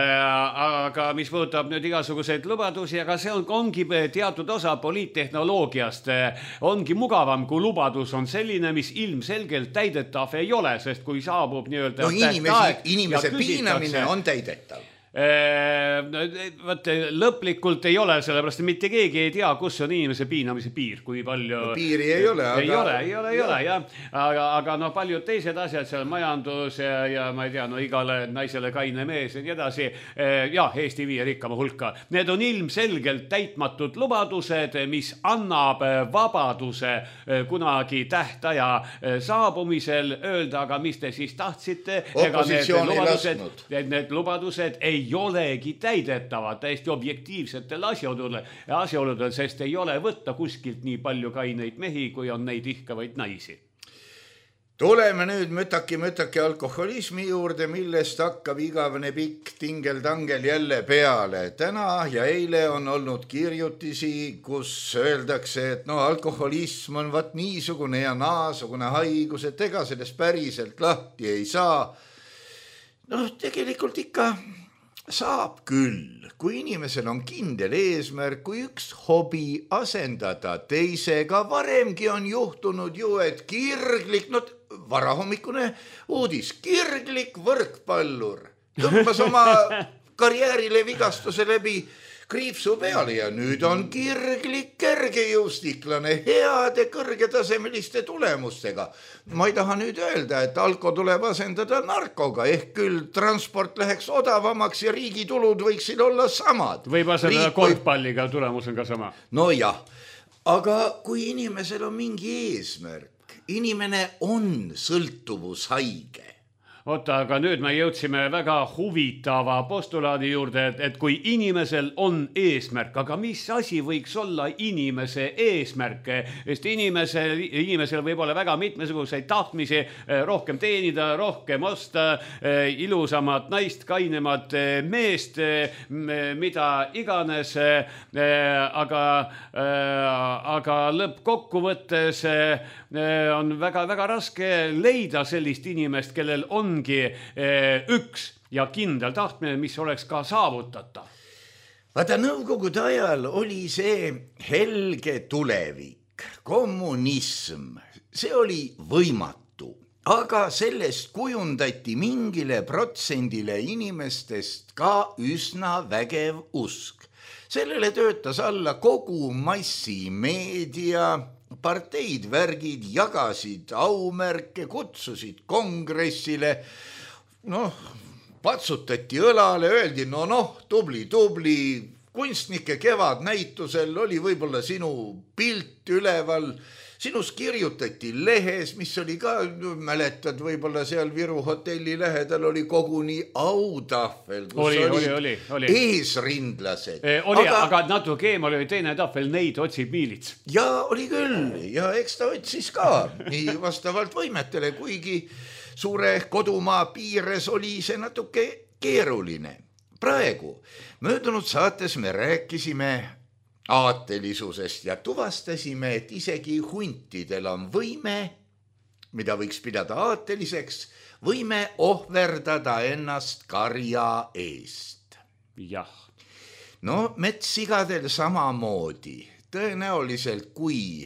Aga mis puudutab nüüd igasuguseid lubadusi, aga see on, ongi teatud osa poliittehnoloogiast. Ongi mugavam, kui lubadus on selline, mis ilmselgelt täidetav ei ole, sest kui saabub nii-öelda... No inimesi, inimese piinamine on täidetav. Võt, lõplikult ei ole, sellepärast mitte keegi ei tea, kus on inimese piinamise piir, kui palju no, piiri ei ole, ei aga... ole, ei ole, ei ole, jah. Aga, aga no paljud teised asjad seal majandus ja, ja ma ei tea, no igale naisele kaine mees ja nii edasi, ja Eesti viie rikkama hulka. Need on ilmselgelt täitmatud lubadused, mis annab vabaduse kunagi tähtaja saabumisel öelda, aga mis te siis tahtsite? Opositsioon ei lasknud. Need lubadused ei ei olegi täidetavad täiesti objektiivsetel asjaoludel, asjaoludel, sest ei ole võtta kuskilt nii palju kaineid mehi, kui on neid ihkavaid naisi. Tuleme nüüd mütaki-mütaki alkoholismi juurde, millest hakkab igavene pikk tingel-tangel jälle peale. Täna ja eile on olnud kirjutisi, kus öeldakse, et no alkoholism on vaat niisugune ja naasugune haigus, et ega sellest päriselt lahti ei saa. No tegelikult ikka... Saab küll, kui inimesel on kindel eesmärk, kui üks hobi asendada teisega, varemgi on juhtunud ju, et kirglik, no varahommikune uudis, kirglik võrkpallur tõmbas oma karjäärile vigastuse läbi kriipsu peale ja nüüd on kirglik kergejõustiklane heade kõrgetasemeliste tulemustega. Ma ei taha nüüd öelda, et alko tuleb asendada narkoga, ehk küll transport läheks odavamaks ja riigi tulud võiksid olla samad. Võib asendada korvpalliga, tulemus on ka sama. No jah, aga kui inimesel on mingi eesmärk, inimene on sõltuvushaige. Oota, aga nüüd me jõudsime väga huvitava postulaadi juurde, et, et kui inimesel on eesmärk, aga mis asi võiks olla inimese eesmärk? Sest inimesel, inimesel võib olla väga mitmesuguseid tahtmisi, rohkem teenida, rohkem osta, ilusamat naist, kainemat meest, mida iganes, aga, aga lõppkokkuvõttes on väga, väga raske leida sellist inimest, kellel on üks ja kindel tahtmine, mis oleks ka saavutatav. Vaata, nõukogude ajal oli see helge tulevik, kommunism, see oli võimatu, aga sellest kujundati mingile protsendile inimestest ka üsna vägev usk. Sellele töötas alla kogu massimeedia, parteid, värgid, jagasid aumärke, kutsusid kongressile, noh, patsutati õlale, öeldi, no noh, tubli, tubli, kunstnike kevadnäitusel oli võib-olla sinu pilt üleval, sinus kirjutati lehes, mis oli ka, mäletad, võib-olla seal Viru hotelli lähedal oli koguni autahvel, kus oli, oli, oli, oli. eesrindlased. E, oli, aga, aga natuke eemal oli teine tahvel, neid otsib miilits. Ja oli küll, ja eks ta otsis ka nii vastavalt võimetele, kuigi suure kodumaa piires oli see natuke keeruline. Praegu, möödunud saates me rääkisime aatelisusest ja tuvastasime, et isegi huntidel on võime, mida võiks pidada aateliseks, võime ohverdada ennast karja eest. Jah. No metssigadel samamoodi. Tõenäoliselt, kui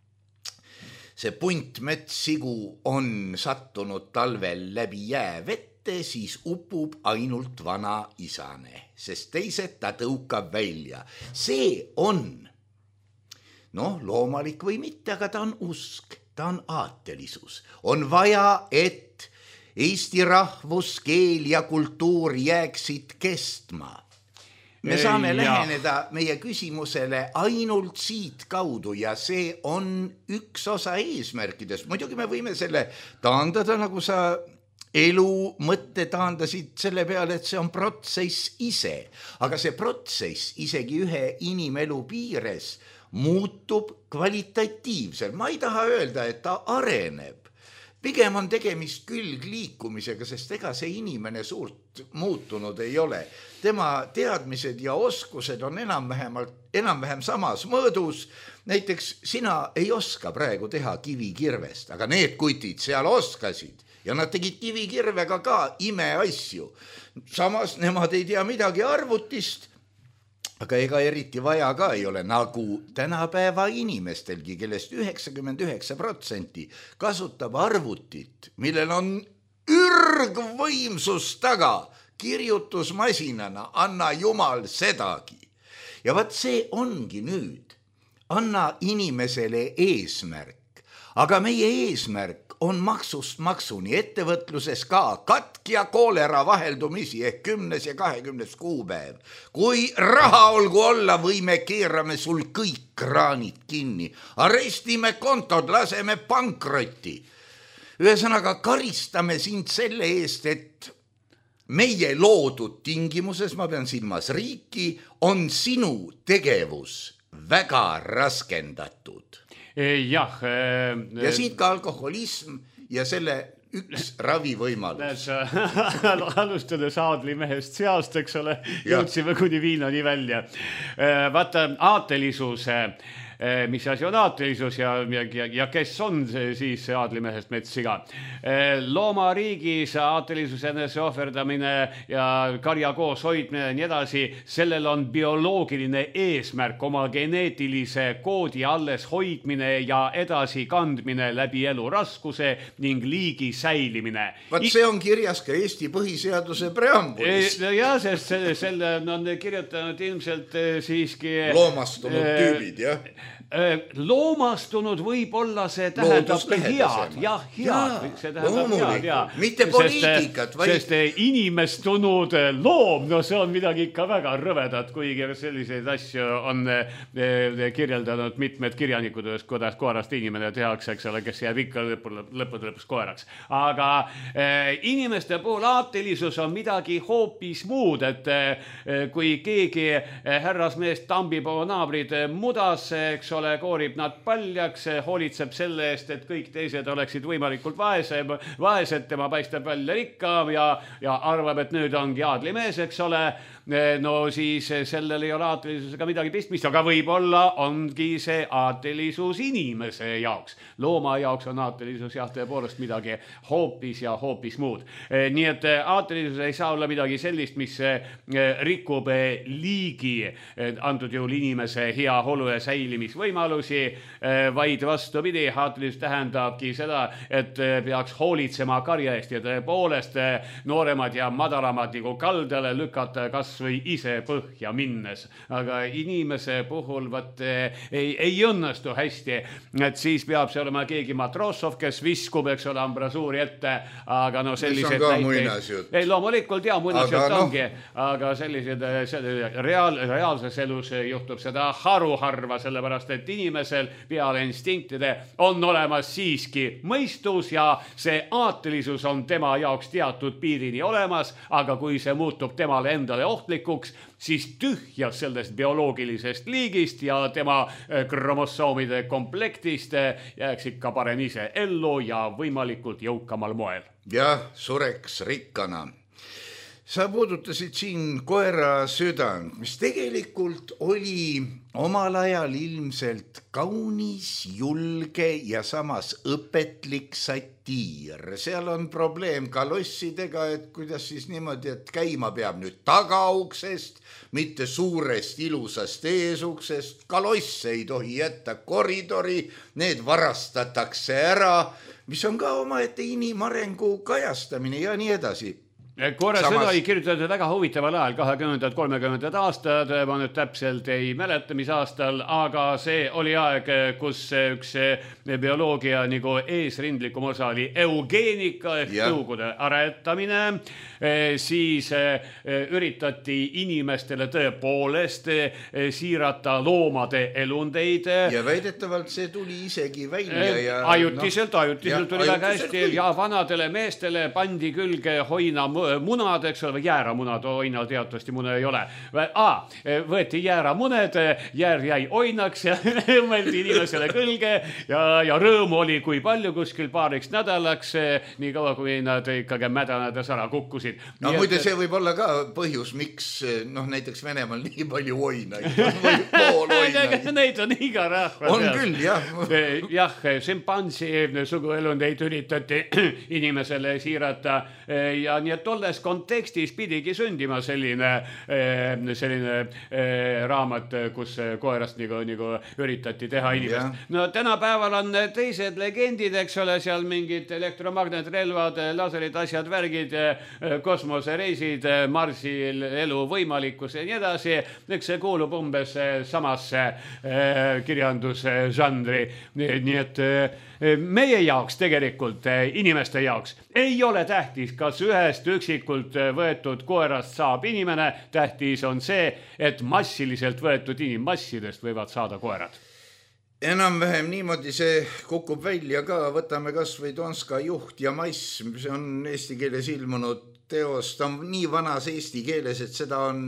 see punt metssigu on sattunud talvel läbi jäävette, siis upub ainult vana isane, sest teised ta tõukab välja. See on, noh, loomalik või mitte, aga ta on usk, ta on aatelisus. On vaja, et Eesti rahvus, keel ja kultuur jääksid kestma. Me saame ja. läheneda meie küsimusele ainult siit kaudu ja see on üks osa eesmärkidest. Muidugi me võime selle taandada, nagu sa elu mõtte taandasid selle peale, et see on protsess ise. Aga see protsess isegi ühe inimelu piires muutub kvalitatiivselt. Ma ei taha öelda, et ta areneb. pigem on tegemist külgliikumisega, sest ega see inimene suurt muutunud ei ole. Tema teadmised ja oskused on enam-vähemalt, enam-vähem samas mõõdus. Näiteks sina ei oska praegu teha kivikirvest, aga need kutid seal oskasid ja nad tegid kivikirvega ka imeasju. Samas nemad ei tea midagi arvutist, aga ega eriti vaja ka ei ole, nagu tänapäeva inimestelgi, kellest üheksakümmend üheksa protsenti kasutab arvutit, millel on ürgvõimsus taga, kirjutusmasinana, anna jumal sedagi. Ja vaat see ongi nüüd, anna inimesele eesmärk, aga meie eesmärk on maksust maksuni ettevõtluses ka katk ja koolera vaheldumisi ehk kümnes ja kahekümnes kuupäev. Kui raha olgu olla, võime keerame sul kõik kraanid kinni, arestime kontod, laseme pankrotti. Ühesõnaga karistame sind selle eest, et meie loodud tingimuses, ma pean silmas riiki, on sinu tegevus väga raskendatud. Jah. Ja siit ka alkoholism ja selle üks ravivõimalus. Alustades aadlimehest seast, eks ole, jõudsime kuni viinani välja. Vaata, aatelisuse, mis asi on aatelisus ja, ja, ja kes on siis aadlimehest metssiga. Loomariigis aatelisuse enese ohverdamine ja karja koos hoidmine ja nii edasi, sellel on bioloogiline eesmärk, oma geneetilise koodi alles hoidmine ja edasi kandmine läbi elu raskuse ning liigi säilimine. Vaat see on kirjas ka Eesti põhiseaduse preambulis. Ja, sest selle on kirjutanud ilmselt siiski loomastunud tüübid, jah. Loomastunud võib olla see tähendab head, jah, head, see tähendab head, jah. Mitte poliitikat, vaid... Sest inimestunud loom, no see on midagi ikka väga rõvedat, kuigi selliseid asju on kirjeldanud mitmed kirjanikud, kuidas koerast inimene tehakse, eks ole, kes jääb ikka lõppude lõpus koeraks. Aga inimeste puhul aatelisus on midagi hoopis muud, et kui keegi härrasmeest tambib oma naabrid mudasse, eks ole, koorib nad paljaks, hoolitseb selle eest, et kõik teised oleksid võimalikult vaese, vaesed, tema paistab välja rikkam ja, ja arvab, et nüüd ongi aadlimees, eks ole. No siis sellel ei ole aatelisusega midagi pistmist, aga võib-olla ongi see aatelisus inimese jaoks. Looma jaoks on aatelisus jah tõepoolest midagi hoopis ja hoopis muud. Nii et aatelisus ei saa olla midagi sellist, mis rikub liigi, antud juhul inimese hea olu ja säilimisvõimalusi, vaid vastupidi, aatelisus tähendabki seda, et peaks hoolitsema karja eest ja tõepoolest nooremad ja madalamad nagu kaldale lükata kas või ise põhja minnes. Aga inimese puhul võt, ei, ei õnnestu hästi, et siis peab see olema keegi Matrossov, kes viskub, eks ole, ambrasuuri ette, aga no sellised näiteid... Ei, loomulikult, jah, muinasjutt no... ongi, aga sellised reaal, reaalses elus juhtub seda haruharva, sellepärast, et inimesel peale instinktide on olemas siiski mõistus ja see aatelisus on tema jaoks teatud piirini olemas, aga kui see muutub temale endale ohtlikuks, siis tühja sellest bioloogilisest liigist ja tema kromosoomide komplektist jääks ikka parem ise ellu ja võimalikult jõukamal moel. Jah, sureks rikkana. Sa puudutasid siin koera südant, mis tegelikult oli omal ajal ilmselt kaunis, julge ja samas õpetlik satiir. Seal on probleem kalossidega, et kuidas siis niimoodi, et käima peab nüüd tagauksest, mitte suurest ilusast eesuksest. Kalosse ei tohi jätta koridori, need varastatakse ära, mis on ka omaette inimarengu kajastamine ja nii edasi. Koera Samas... sõda ei kirjutatud väga huvitaval ajal, kahekümnendad, kolmekümnendad aastad, ma nüüd täpselt ei mäleta, mis aastal, aga see oli aeg, kus üks bioloogia nagu eesrindlikum osa oli eugeenika ehk tõugude aretamine, siis üritati inimestele tõepoolest siirata loomade elundeid. Ja väidetavalt see tuli isegi välja. Ja, ajutiselt, no, ajutiselt ja, tuli väga hästi ja vanadele meestele pandi külge hoina munad, eks ole, jääramunad, oinal teatavasti mune ei ole. Ah, võeti jääramuned, jäär jäi oinaks ja õmmeldi inimesele külge ja, ja rõõmu oli kui palju kuskil paariks nädalaks, nii kaua kui nad ikkagi mädanades ära kukkusid. No muide, see võib olla ka põhjus, miks noh, näiteks Venemaal nii palju oinaid või pool oinaid. Neid on iga rahva. On küll, jah. Jah, simpansi suguelundeid üritati inimesele siirata ja nii et tolles kontekstis pidigi sündima selline, selline raamat, kus koerast nagu, nagu üritati teha inimest. No tänapäeval on teised legendid, eks ole, seal mingid elektromagnetrelvad, laserid, asjad, värgid, kosmosereisid, Marsil elu võimalikkus ja nii edasi. Eks see kuulub umbes samasse kirjanduse žanri. Nii et meie jaoks tegelikult, inimeste jaoks, ei ole tähtis, kas ühest üksikult võetud koerast saab inimene. Tähtis on see, et massiliselt võetud inimmassidest võivad saada koerad. Enam-vähem niimoodi see kukub välja ka, võtame kas või Donska Juht ja Mass, see on eesti keeles ilmunud teos, ta on nii vanas eesti keeles, et seda on,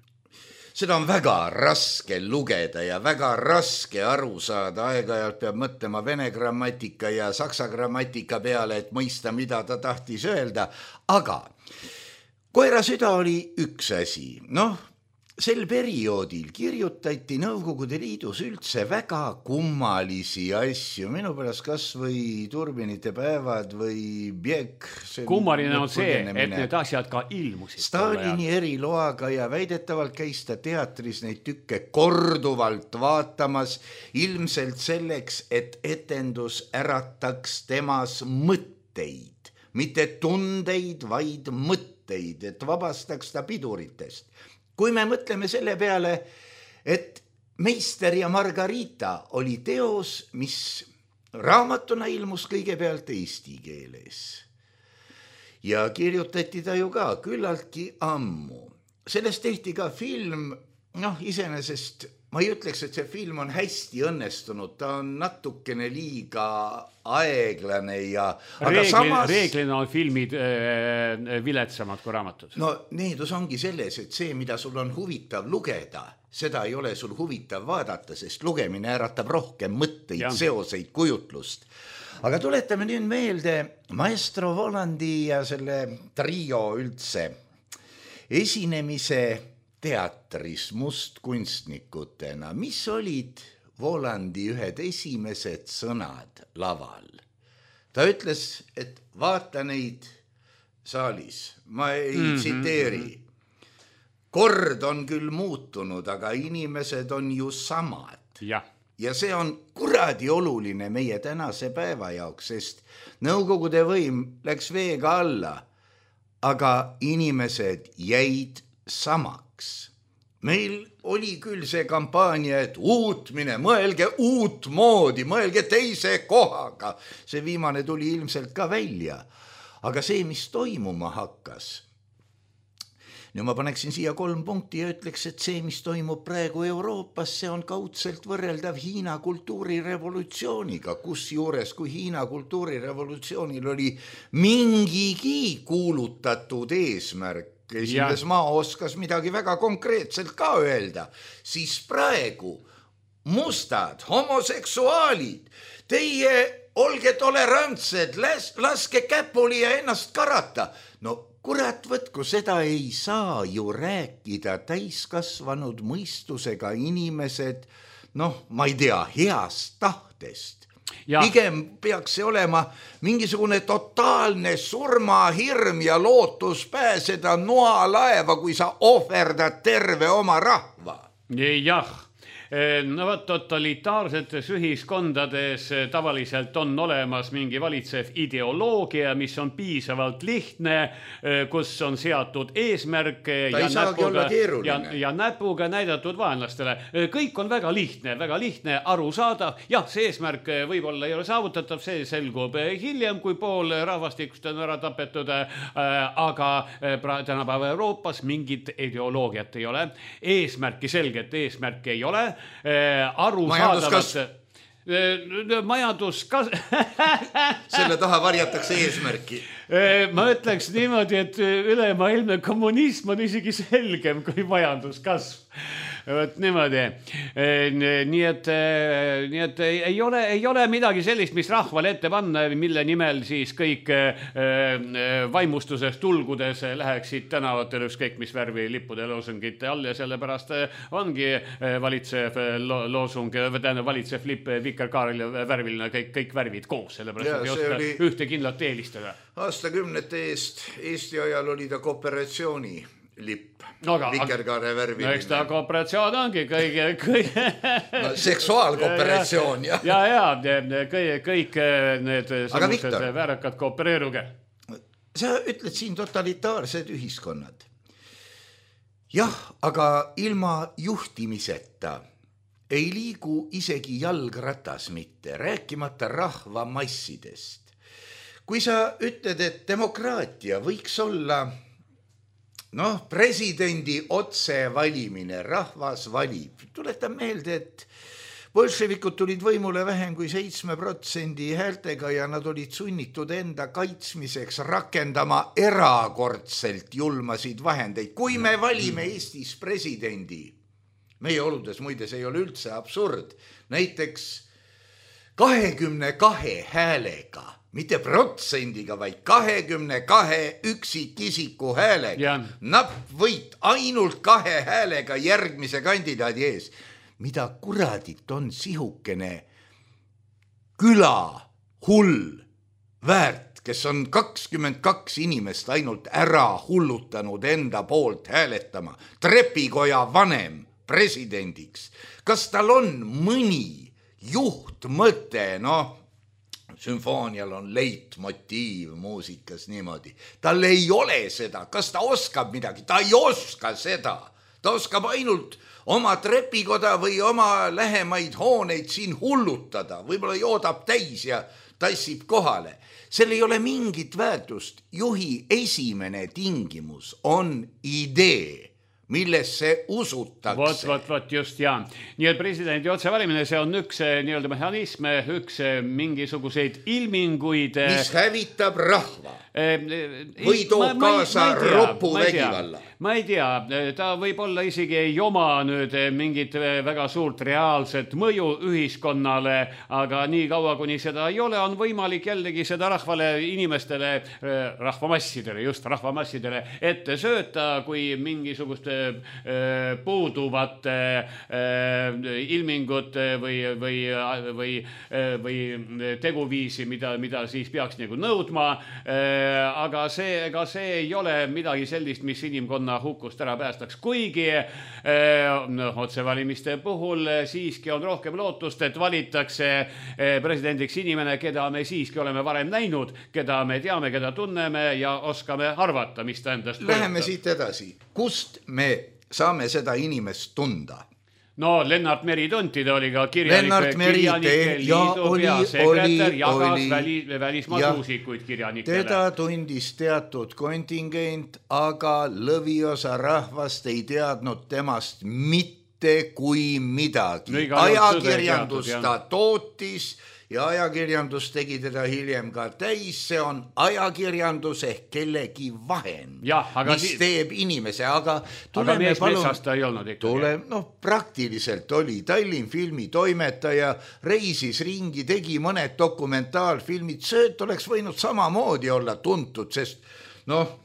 seda on väga raske lugeda ja väga raske aru saada, aeg-ajalt peab mõtlema vene grammatika ja saksa grammatika peale, et mõista, mida ta tahtis öelda, aga koera süda oli üks asi, noh, sel perioodil kirjutati Nõukogude Liidus üldse väga kummalisi asju, minu pärast kas või Turbinite päevad või Biek. Kummaline on see, et need asjad ka ilmusid. Stalini eriloaga ja väidetavalt käis ta teatris neid tükke korduvalt vaatamas, ilmselt selleks, et etendus ärataks temas mõtteid, mitte tundeid, vaid mõtteid, et vabastaks ta piduritest. Kui me mõtleme selle peale, et Meister ja Margarita oli teos, mis raamatuna ilmus kõigepealt eesti keeles. Ja kirjutati ta ju ka küllaltki ammu. Sellest tehti ka film, noh, iseenesest ma ei ütleks, et see film on hästi õnnestunud, ta on natukene liiga aeglane ja aga Reegli, samas reeglina on filmid äh, viletsamad kui raamatud. No needus ongi selles, et see, mida sul on huvitav lugeda, seda ei ole sul huvitav vaadata, sest lugemine äratab rohkem mõtteid, ja. Seoseid, kujutlust. Aga tuletame nüüd meelde Maestro Volandi ja selle trio üldse esinemise teatris mustkunstnikutena, mis olid Volandi ühed esimesed sõnad laval. Ta ütles, et vaata neid saalis, ma ei mm-hmm. tsiteeri. Kord on küll muutunud, aga inimesed on ju samad. Ja. ja see on kuradi oluline meie tänase päeva jaoks, sest Nõukogude võim läks veega alla, aga inimesed jäid samaks. Meil oli küll see kampaania, et uutmine, mõelge uut moodi, mõelge teise kohaga. See viimane tuli ilmselt ka välja. Aga see, mis toimuma hakkas, nüüd ma paneksin siia kolm punkti ja ütleks, et see, mis toimub praegu Euroopas, see on kaudselt võrreldav Hiina kultuurirevolutsiooniga, kus juures, kui Hiina kultuurirevolutsioonil oli mingigi kuulutatud eesmärk, esimees maa oskas midagi väga konkreetselt ka öelda, siis praegu mustad, homoseksuaalid, teie olge tolerantsed, las, laske käpuli ja ennast karata. No kurat võtku, seda ei saa ju rääkida täiskasvanud mõistusega inimesed, noh, ma ei tea, heast tahtest. Ja. Pigem peaks see olema mingisugune totaalne surmahirm ja lootus pääseda noalaeva, kui sa ohverdad terve oma rahva. Jah. No võt, totalitaarsetes ühiskondades tavaliselt on olemas mingi valitsev ideoloogia, mis on piisavalt lihtne, kus on seatud eesmärk ja näpuga, ja, ja näpuga näidatud vaenlastele. Kõik on väga lihtne, väga lihtne aru saada. Jah, see eesmärk võib-olla ei ole saavutatav, see selgub hiljem, kui pool rahvastikust on ära tapetud, aga tänapäeva Euroopas mingit ideoloogiat ei ole. Eesmärki, selget eesmärki ei ole. Aru saadavat, majandus kas... selle taha varjatakse eesmärki. Ma ütleks niimoodi, et ülemaailmne kommunism on isegi selgem kui majanduskasv. Võt niimoodi. Nii et, nii et ei, ole, ei ole midagi sellist, mis rahvale ette panna, mille nimel siis kõik vaimustuses tulgudes läheksid tänavatel ükskõik mis värvi lippude loosungite all ja sellepärast ongi valitsev loosung, tähendab valitsev lipp vikerkaarel värviline, kõik, kõik värvid koos, sellepärast ja, ei oska oli... ühte kindlat eelistada. Aastakümnete eest Eesti ajal oli ta kooperatsiooni lipp, no, vikerkaare värviline. No eks ta kooperatsioon ongi kõige, kõige... No, seksuaalkooperatsioon, jah. Ja, ja, ja kõik, kõik need samused väärakad koopereeruge. Sa ütled siin totalitaarsed ühiskonnad. Jah, aga ilma juhtimiseta ei liigu isegi jalgratas mitte, rääkimata rahva massidest. Kui sa ütled, et demokraatia võiks olla... Noh, presidendi otse valimine, rahvas valib. Tuletan meelde, et bolševikud tulid võimule vähem kui seitsme protsendi häältega ja nad olid sunnitud enda kaitsmiseks rakendama erakordselt julmasid vahendeid. Kui me valime Eestis presidendi, meie oludes muides ei ole üldse absurd, näiteks kahekümne kahe häälega, mitte protsendiga, vaid kahekümne kahe üksikisiku häälega. Napp võit ainult kahe häälega järgmise kandidaadi ees. Mida kuradit on sihukene küla hull väärt, kes on kakskümmend kaks inimest ainult ära hullutanud enda poolt hääletama. Trepikoja vanem presidendiks. Kas tal on mõni juhtmõte, noh, sümfoonial on leitmotiiv muusikas niimoodi. Tal ei ole seda. Kas ta oskab midagi? Ta ei oska seda. Ta oskab ainult oma trepikoda või oma lähemaid hooneid siin hullutada. Võib-olla joodab täis ja tassib kohale. Sel ei ole mingit väärtust. Juhi esimene tingimus on idee, millesse usutakse. Vot, vot, vot, just, jaa. Nii et presidendi otsevalimine, see on üks nii-öelda mehhanism, üks mingisuguseid ilminguid. Mis hävitab rahva. Või toob kaasa ropu vägivalla. Ma ei tea, ta võib olla isegi ei oma nüüd mingit väga suurt reaalset mõju ühiskonnale, aga nii kaua, kuni seda ei ole, on võimalik jällegi seda rahvale, inimestele, rahvamassidele, just rahvamassidele ette sööta, kui mingisugust puuduvat ilmingut või, või, või, või teguviisi, mida, mida siis peaks nagu nõudma, aga see, ega see ei ole midagi sellist, mis inimkonna hukust ära päästaks, kuigi no, otsevalimiste puhul siiski on rohkem lootust, et valitakse presidendiks inimene, keda me siiski oleme varem näinud, keda me teame, keda tunneme ja oskame arvata, mis ta endast kujutab. Läheme siit edasi. Kust me saame seda inimest tunda? No Lennart Meri tunti, ta oli ka kirjanik, kirjanike liidu peasekretär, jagas väli, välismaasuusikuid kirjanikele. Teda tundis teatud kontingent, aga lõviosa rahvast ei teadnud temast mitte kui midagi. Ajakirjandus ta tootis ja ajakirjandus tegi teda hiljem ka täis. See on ajakirjandus ehk kellegi vahend, ja, mis si... teeb inimese. Aga, aga mees palun... metsast ta ei olnud ikkagi. Tule, no, praktiliselt oli. Tallinn filmi toimetaja reisis ringi, tegi mõned dokumentaalfilmid. Sööt oleks võinud samamoodi olla tuntud, sest noh,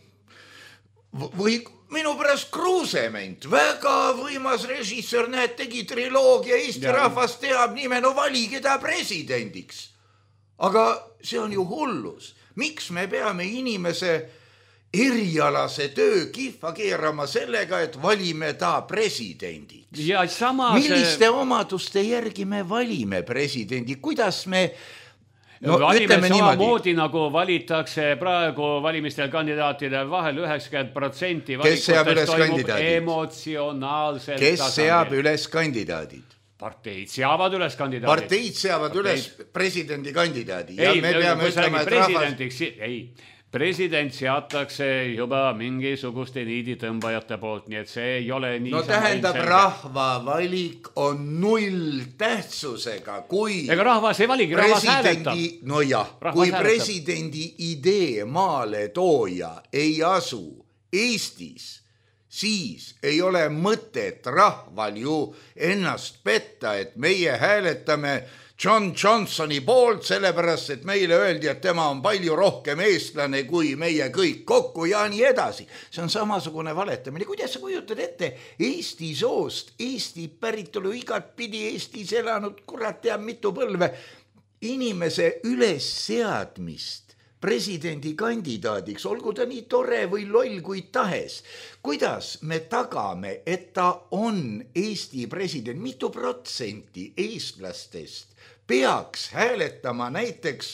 või minu pärast Kruusement, väga võimas režissöör, näed, tegi triloogia, Eesti ja. Rahvas teab nime, no valige ta presidendiks. Aga see on ju hullus. Miks me peame inimese erialase töö kihva keerama sellega, et valime ta presidendiks? Ja samas... Milliste omaduste järgi me valime presidendi? Kuidas me... No, valime samamoodi, nagu valitakse praegu valimistel kandidaatide vahel üheksakümmend protsenti valikutest toimub emotsionaalselt Kes tasandil. Seab üles kandidaadid? Parteid seavad üles kandidaadid. Parteid seavad Parteid. Üles presidendi kandidaadi. Ja ei, me peame ütlema, et rahvas... ei, president seatakse juba mingisuguste niiditõmbajate poolt, nii et see ei ole nii. No tähendab, rahva valik on null tähtsusega, kui ega rahvas ei valigi, rahvas hääletab. No jah, kui hääletab. Presidendi idee maale tooja ei asu Eestis, siis ei ole mõtet rahval ju ennast petta, et meie hääletame John Johnsoni poolt, sellepärast, et meile öeldi, et tema on palju rohkem eestlane kui meie kõik kokku ja nii edasi. See on samasugune valetamine. Kuidas sa kujutad ette Eesti soost, Eesti päritolu igat pidi Eestis elanud, kurat teab mitu põlve, inimese üles seadmist presidendi kandidaadiks, olgu ta nii tore või loll kui tahes. Kuidas me tagame, et ta on Eesti president, mitu protsenti eestlastest peaks hääletama näiteks,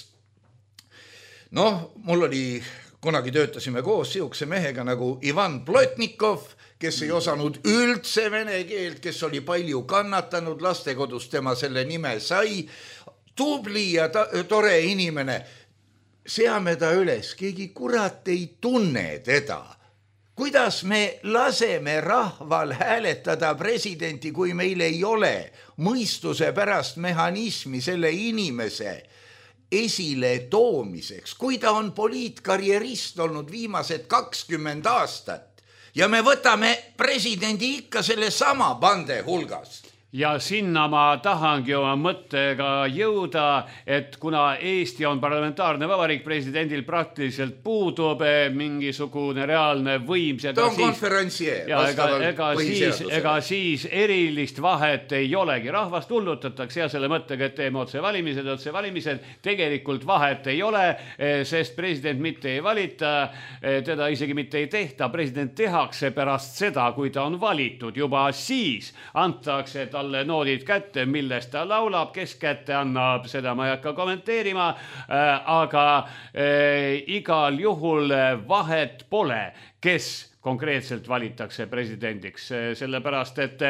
noh, mul oli, kunagi töötasime koos siukse mehega nagu Ivan Plotnikov, kes ei osanud üldse vene keelt, kes oli palju kannatanud, lastekodus tema selle nime sai, tubli ja ta, tore inimene, seame ta üles, keegi kurat ei tunne teda. Kuidas me laseme rahval hääletada presidenti, kui meil ei ole mõistuse pärast mehhanismi selle inimese esile toomiseks, kui ta on poliitkarjerist olnud viimased kakskümmend aastat ja me võtame presidendi ikka selle sama bande hulgast. Ja sinna ma tahangi oma mõttega jõuda, et kuna Eesti on parlamentaarne vabariik, presidendil praktiliselt puudub mingisugune reaalne võim. Ta on konferentsier. Ega, ega, siis, ega siis erilist vahet ei olegi. Rahvast hullutatakse ja selle mõttega, et teeme otse valimised, otse valimised. Tegelikult vahet ei ole, sest president mitte ei valita, teda isegi mitte ei tehta. President tehakse pärast seda, kui ta on valitud. Juba siis antakse ta talle noodid kätte, millest ta laulab, kes kätte annab, seda ma ei hakka kommenteerima, aga igal juhul vahet pole, kes konkreetselt valitakse presidendiks, sellepärast, et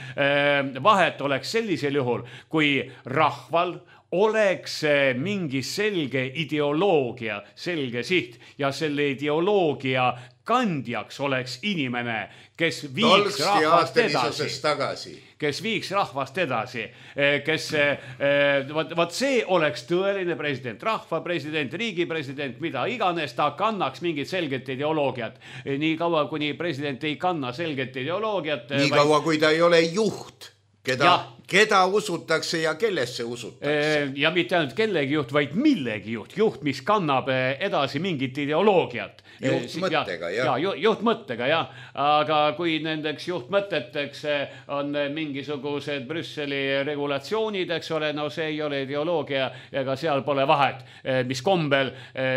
vahet oleks sellisel juhul, kui rahval oleks mingi selge ideoloogia, selge siht ja selle ideoloogia kandjaks oleks inimene, kes viiks rahvast edasi, kes viiks rahvast edasi, kes, võt, võt see oleks tõeline president, rahva president, riigi president, mida iganes, ta kannaks mingit selget ideoloogiat. Nii kaua, kuni president ei kanna selget ideoloogiat. Nii kaua, kui ta ei ole juht. Keda, keda usutakse ja kellesse usutakse. Ja mitte ainult kellegi juht, vaid millegi juht. Juht, mis kannab edasi mingit ideoloogiat. Juhtmõttega, ja. ja juhtmõttega, jah. Aga kui nendeks juhtmõteteks on mingisugused Brüsseli regulatsioonid, eks ole, no see ei ole ideoloogia, ega seal pole vahet, mis kombel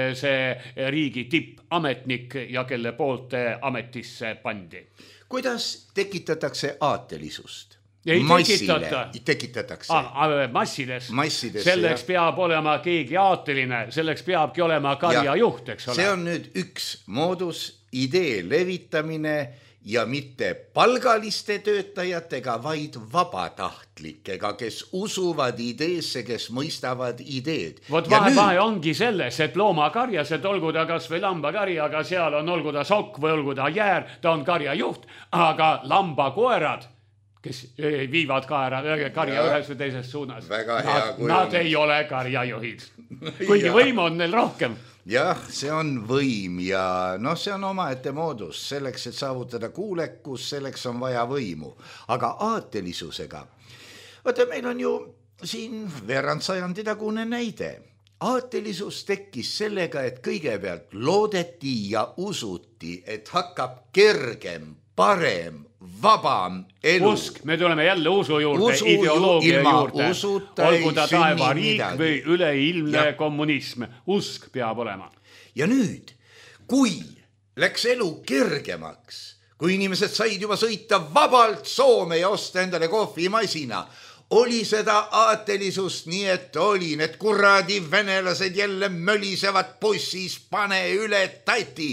see riigi tippametnik ja kelle poolt ametisse pandi. Kuidas tekitatakse aatelisust? Ei massile tekitatakse. Ah, massides. Massides. Selleks ja. Peab olema keegi aateline, selleks peabki olema karjajuht, eks ole. See on nüüd üks moodus, idee levitamine ja mitte palgaliste töötajatega, vaid vabatahtlikega, kes usuvad ideesse, kes mõistavad ideed. Vot vahe, nüüd... vahe ongi selles, et loomakarjas, et olgu ta kas või lambakarja, aga seal on olgu ta sokk või olgu ta jäär, ta on karjajuht, aga lambakoerad, kes viivad kaera, karja ühes või teises suunas. Väga hea. Nad, nad ei ole karjajuhid. Kuigi võim on neil rohkem. Jah, see on võim ja noh, see on omaette moodus. Selleks, et saavutada kuulekus, selleks on vaja võimu. Aga aatelisusega. Oota, meil on ju siin veerand sajandi tagune näide. Aatelisus tekkis sellega, et kõigepealt loodeti ja usuti, et hakkab kergem, parem, vabam elu. Usk, me tuleme jälle usu juurde, usu ideoloogia juurde. Olgu ta taeva riik või üleilmne ja. Kommunism. Usk peab olema. Ja nüüd, kui läks elu kergemaks, kui inimesed said juba sõita vabalt Soome ja osta endale kohvimasina, oli seda aatelisust nii, et oli need kuradi venelased jälle mölisevad bussis, pane üle tati.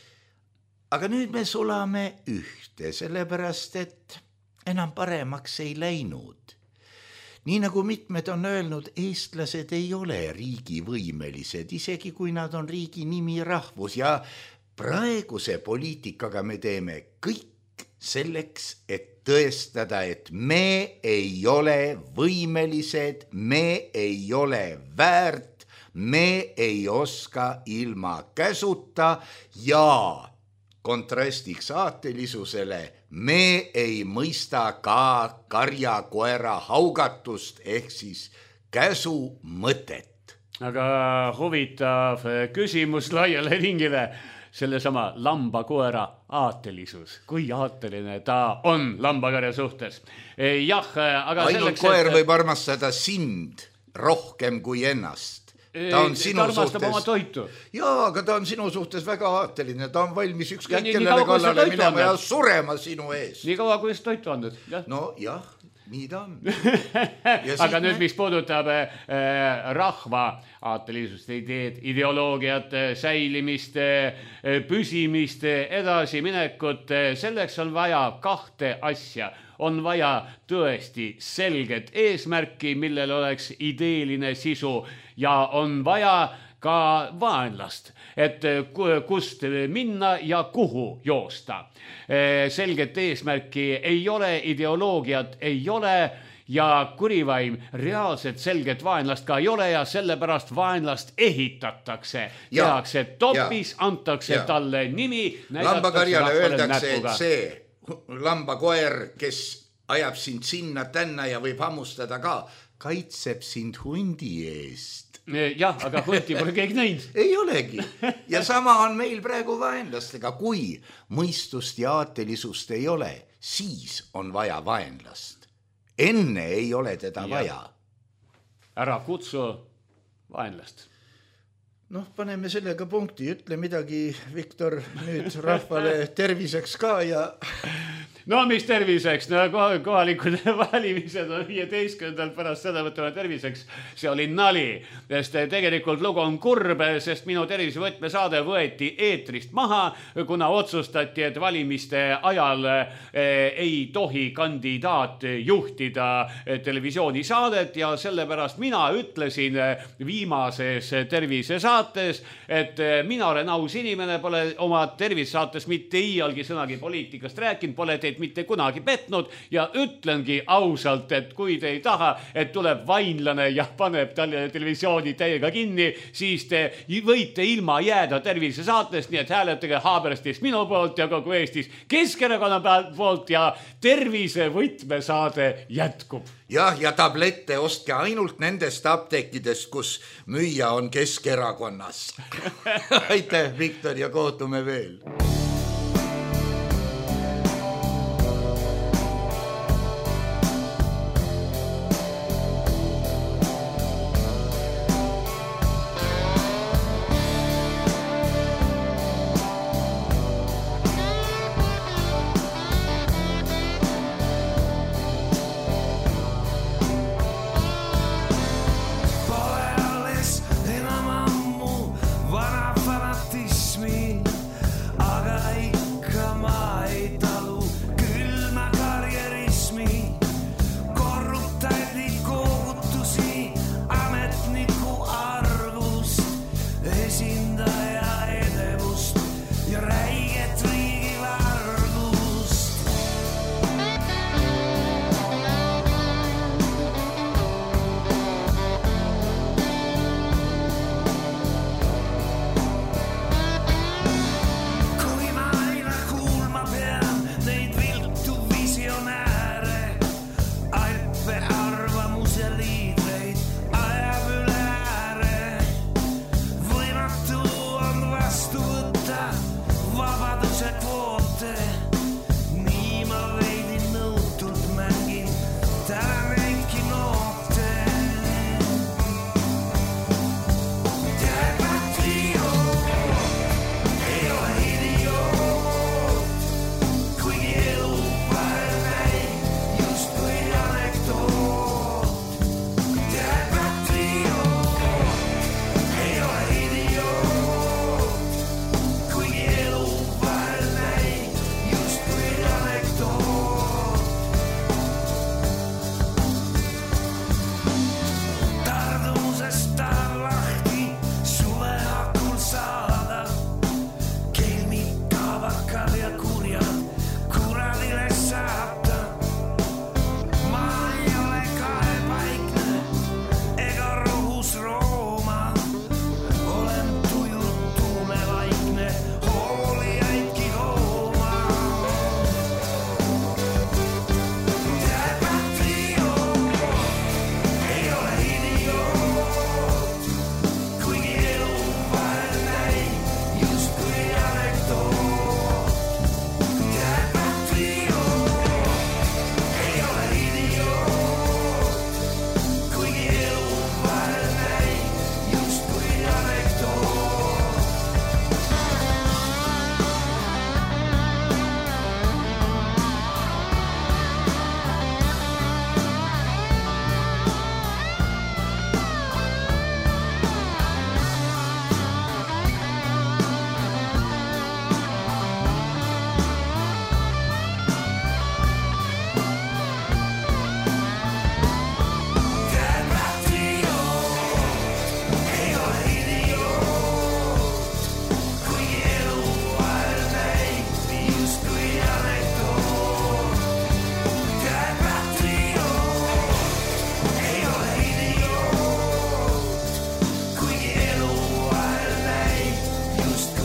Aga nüüd me sulame ühte, sellepärast, et enam paremaks ei läinud. nii nagu mitmed on öelnud, eestlased ei ole riigivõimelised, isegi kui nad on riigi nimi rahvus ja praeguse poliitikaga me teeme kõik selleks, et tõestada, et me ei ole võimelised, me ei ole väärt, me ei oska ilma käsuta ja kontrastiks aatelisusele me ei mõista ka karjakoera haugatust ehk siis käsu mõtet. Aga huvitav küsimus laiale ringile, sellesama lambakoera aatelisus. Kui aateline ta on lambakarja suhtes? Jah, aga ainult selleks, koer et... võib armastada sind rohkem kui ennast. Ta on sinu ta suhtes oma toitu. Jaa, aga ta on sinu suhtes väga aateline. Ta on valmis ükskõik kellele kallale minema ja surema sinu ees. Nii kaua, kui toitu andnud. Ja? No jah, nii ta on. aga nüüd, me... mis puudutab äh, rahva aatelisust, ideed, ideoloogiat, säilimist, püsimist, edasiminekut, selleks on vaja kahte asja. On vaja tõesti selget eesmärki, millel oleks ideeline sisu ja on vaja ka vaenlast, et kust minna ja kuhu joosta. Selget eesmärki ei ole, ideoloogiat ei ole ja kurivaim reaalselt selget vaenlast ka ei ole ja sellepärast vaenlast ehitatakse. Tehakse topis, ja. Antakse ja. Talle nimi. Lambakarjale öeldakse, et see lambakoer, kes ajab sind sinna tänna ja võib hammustada ka, kaitseb sind hundi eest. Jah, aga hundi pole keegi näinud. Ei olegi. Ja sama on meil praegu vaenlastega. Kui mõistust ja aatelisust ei ole, siis on vaja vaenlast. Enne ei ole teda ja. Vaja. Ära kutsu vaenlast. Noh, paneme sellega punkti. Ütle midagi, Viktor, nüüd rahvale terviseks ka ja... No mis terviseks? No, kohalikud valimised on viieteistkümnendal pärast seda võtame terviseks. See oli nali, sest tegelikult lugu on kurb, sest minu tervisevõtmesaade võeti eetrist maha, kuna otsustati, et valimiste ajal ei tohi kandidaat juhtida televisioonisaadet ja sellepärast mina ütlesin viimases tervisesaates, et mina olen aus inimene, pole oma tervisesaates mitte iialgi sõnagi poliitikast rääkinud, pole teid mitte kunagi petnud ja ütlengi ausalt, et kui te ei taha, et tuleb vainlane ja paneb televisiooni täiega kinni, siis te võite ilma jääda tervisesaatest, nii et hääletage Haaberstis minu poolt ja kogu Eestis Keskerakonna poolt ja tervisevõtmesaade jätkub. Jah, ja tablette ostke ainult nendest apteekidest, kus müüja on Keskerakonnas. Aitäh, Viktor, ja kohtume veel. I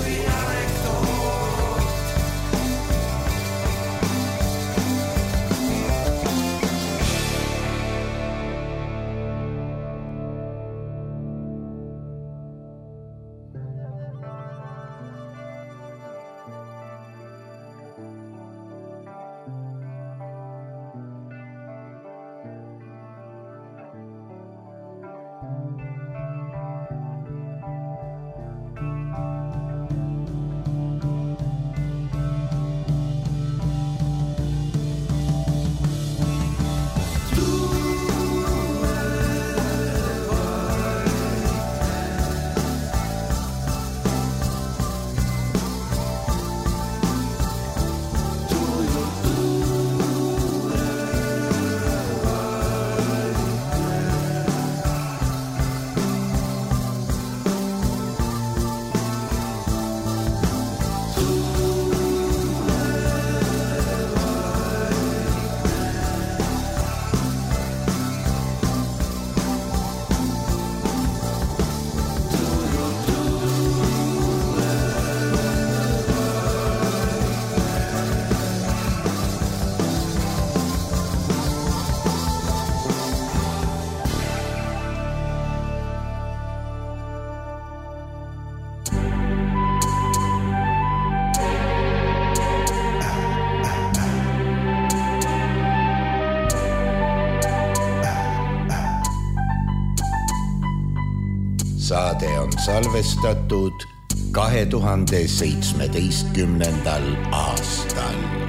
Saade on salvestatud kahe tuhande seitsmeteistkümnendal aastal.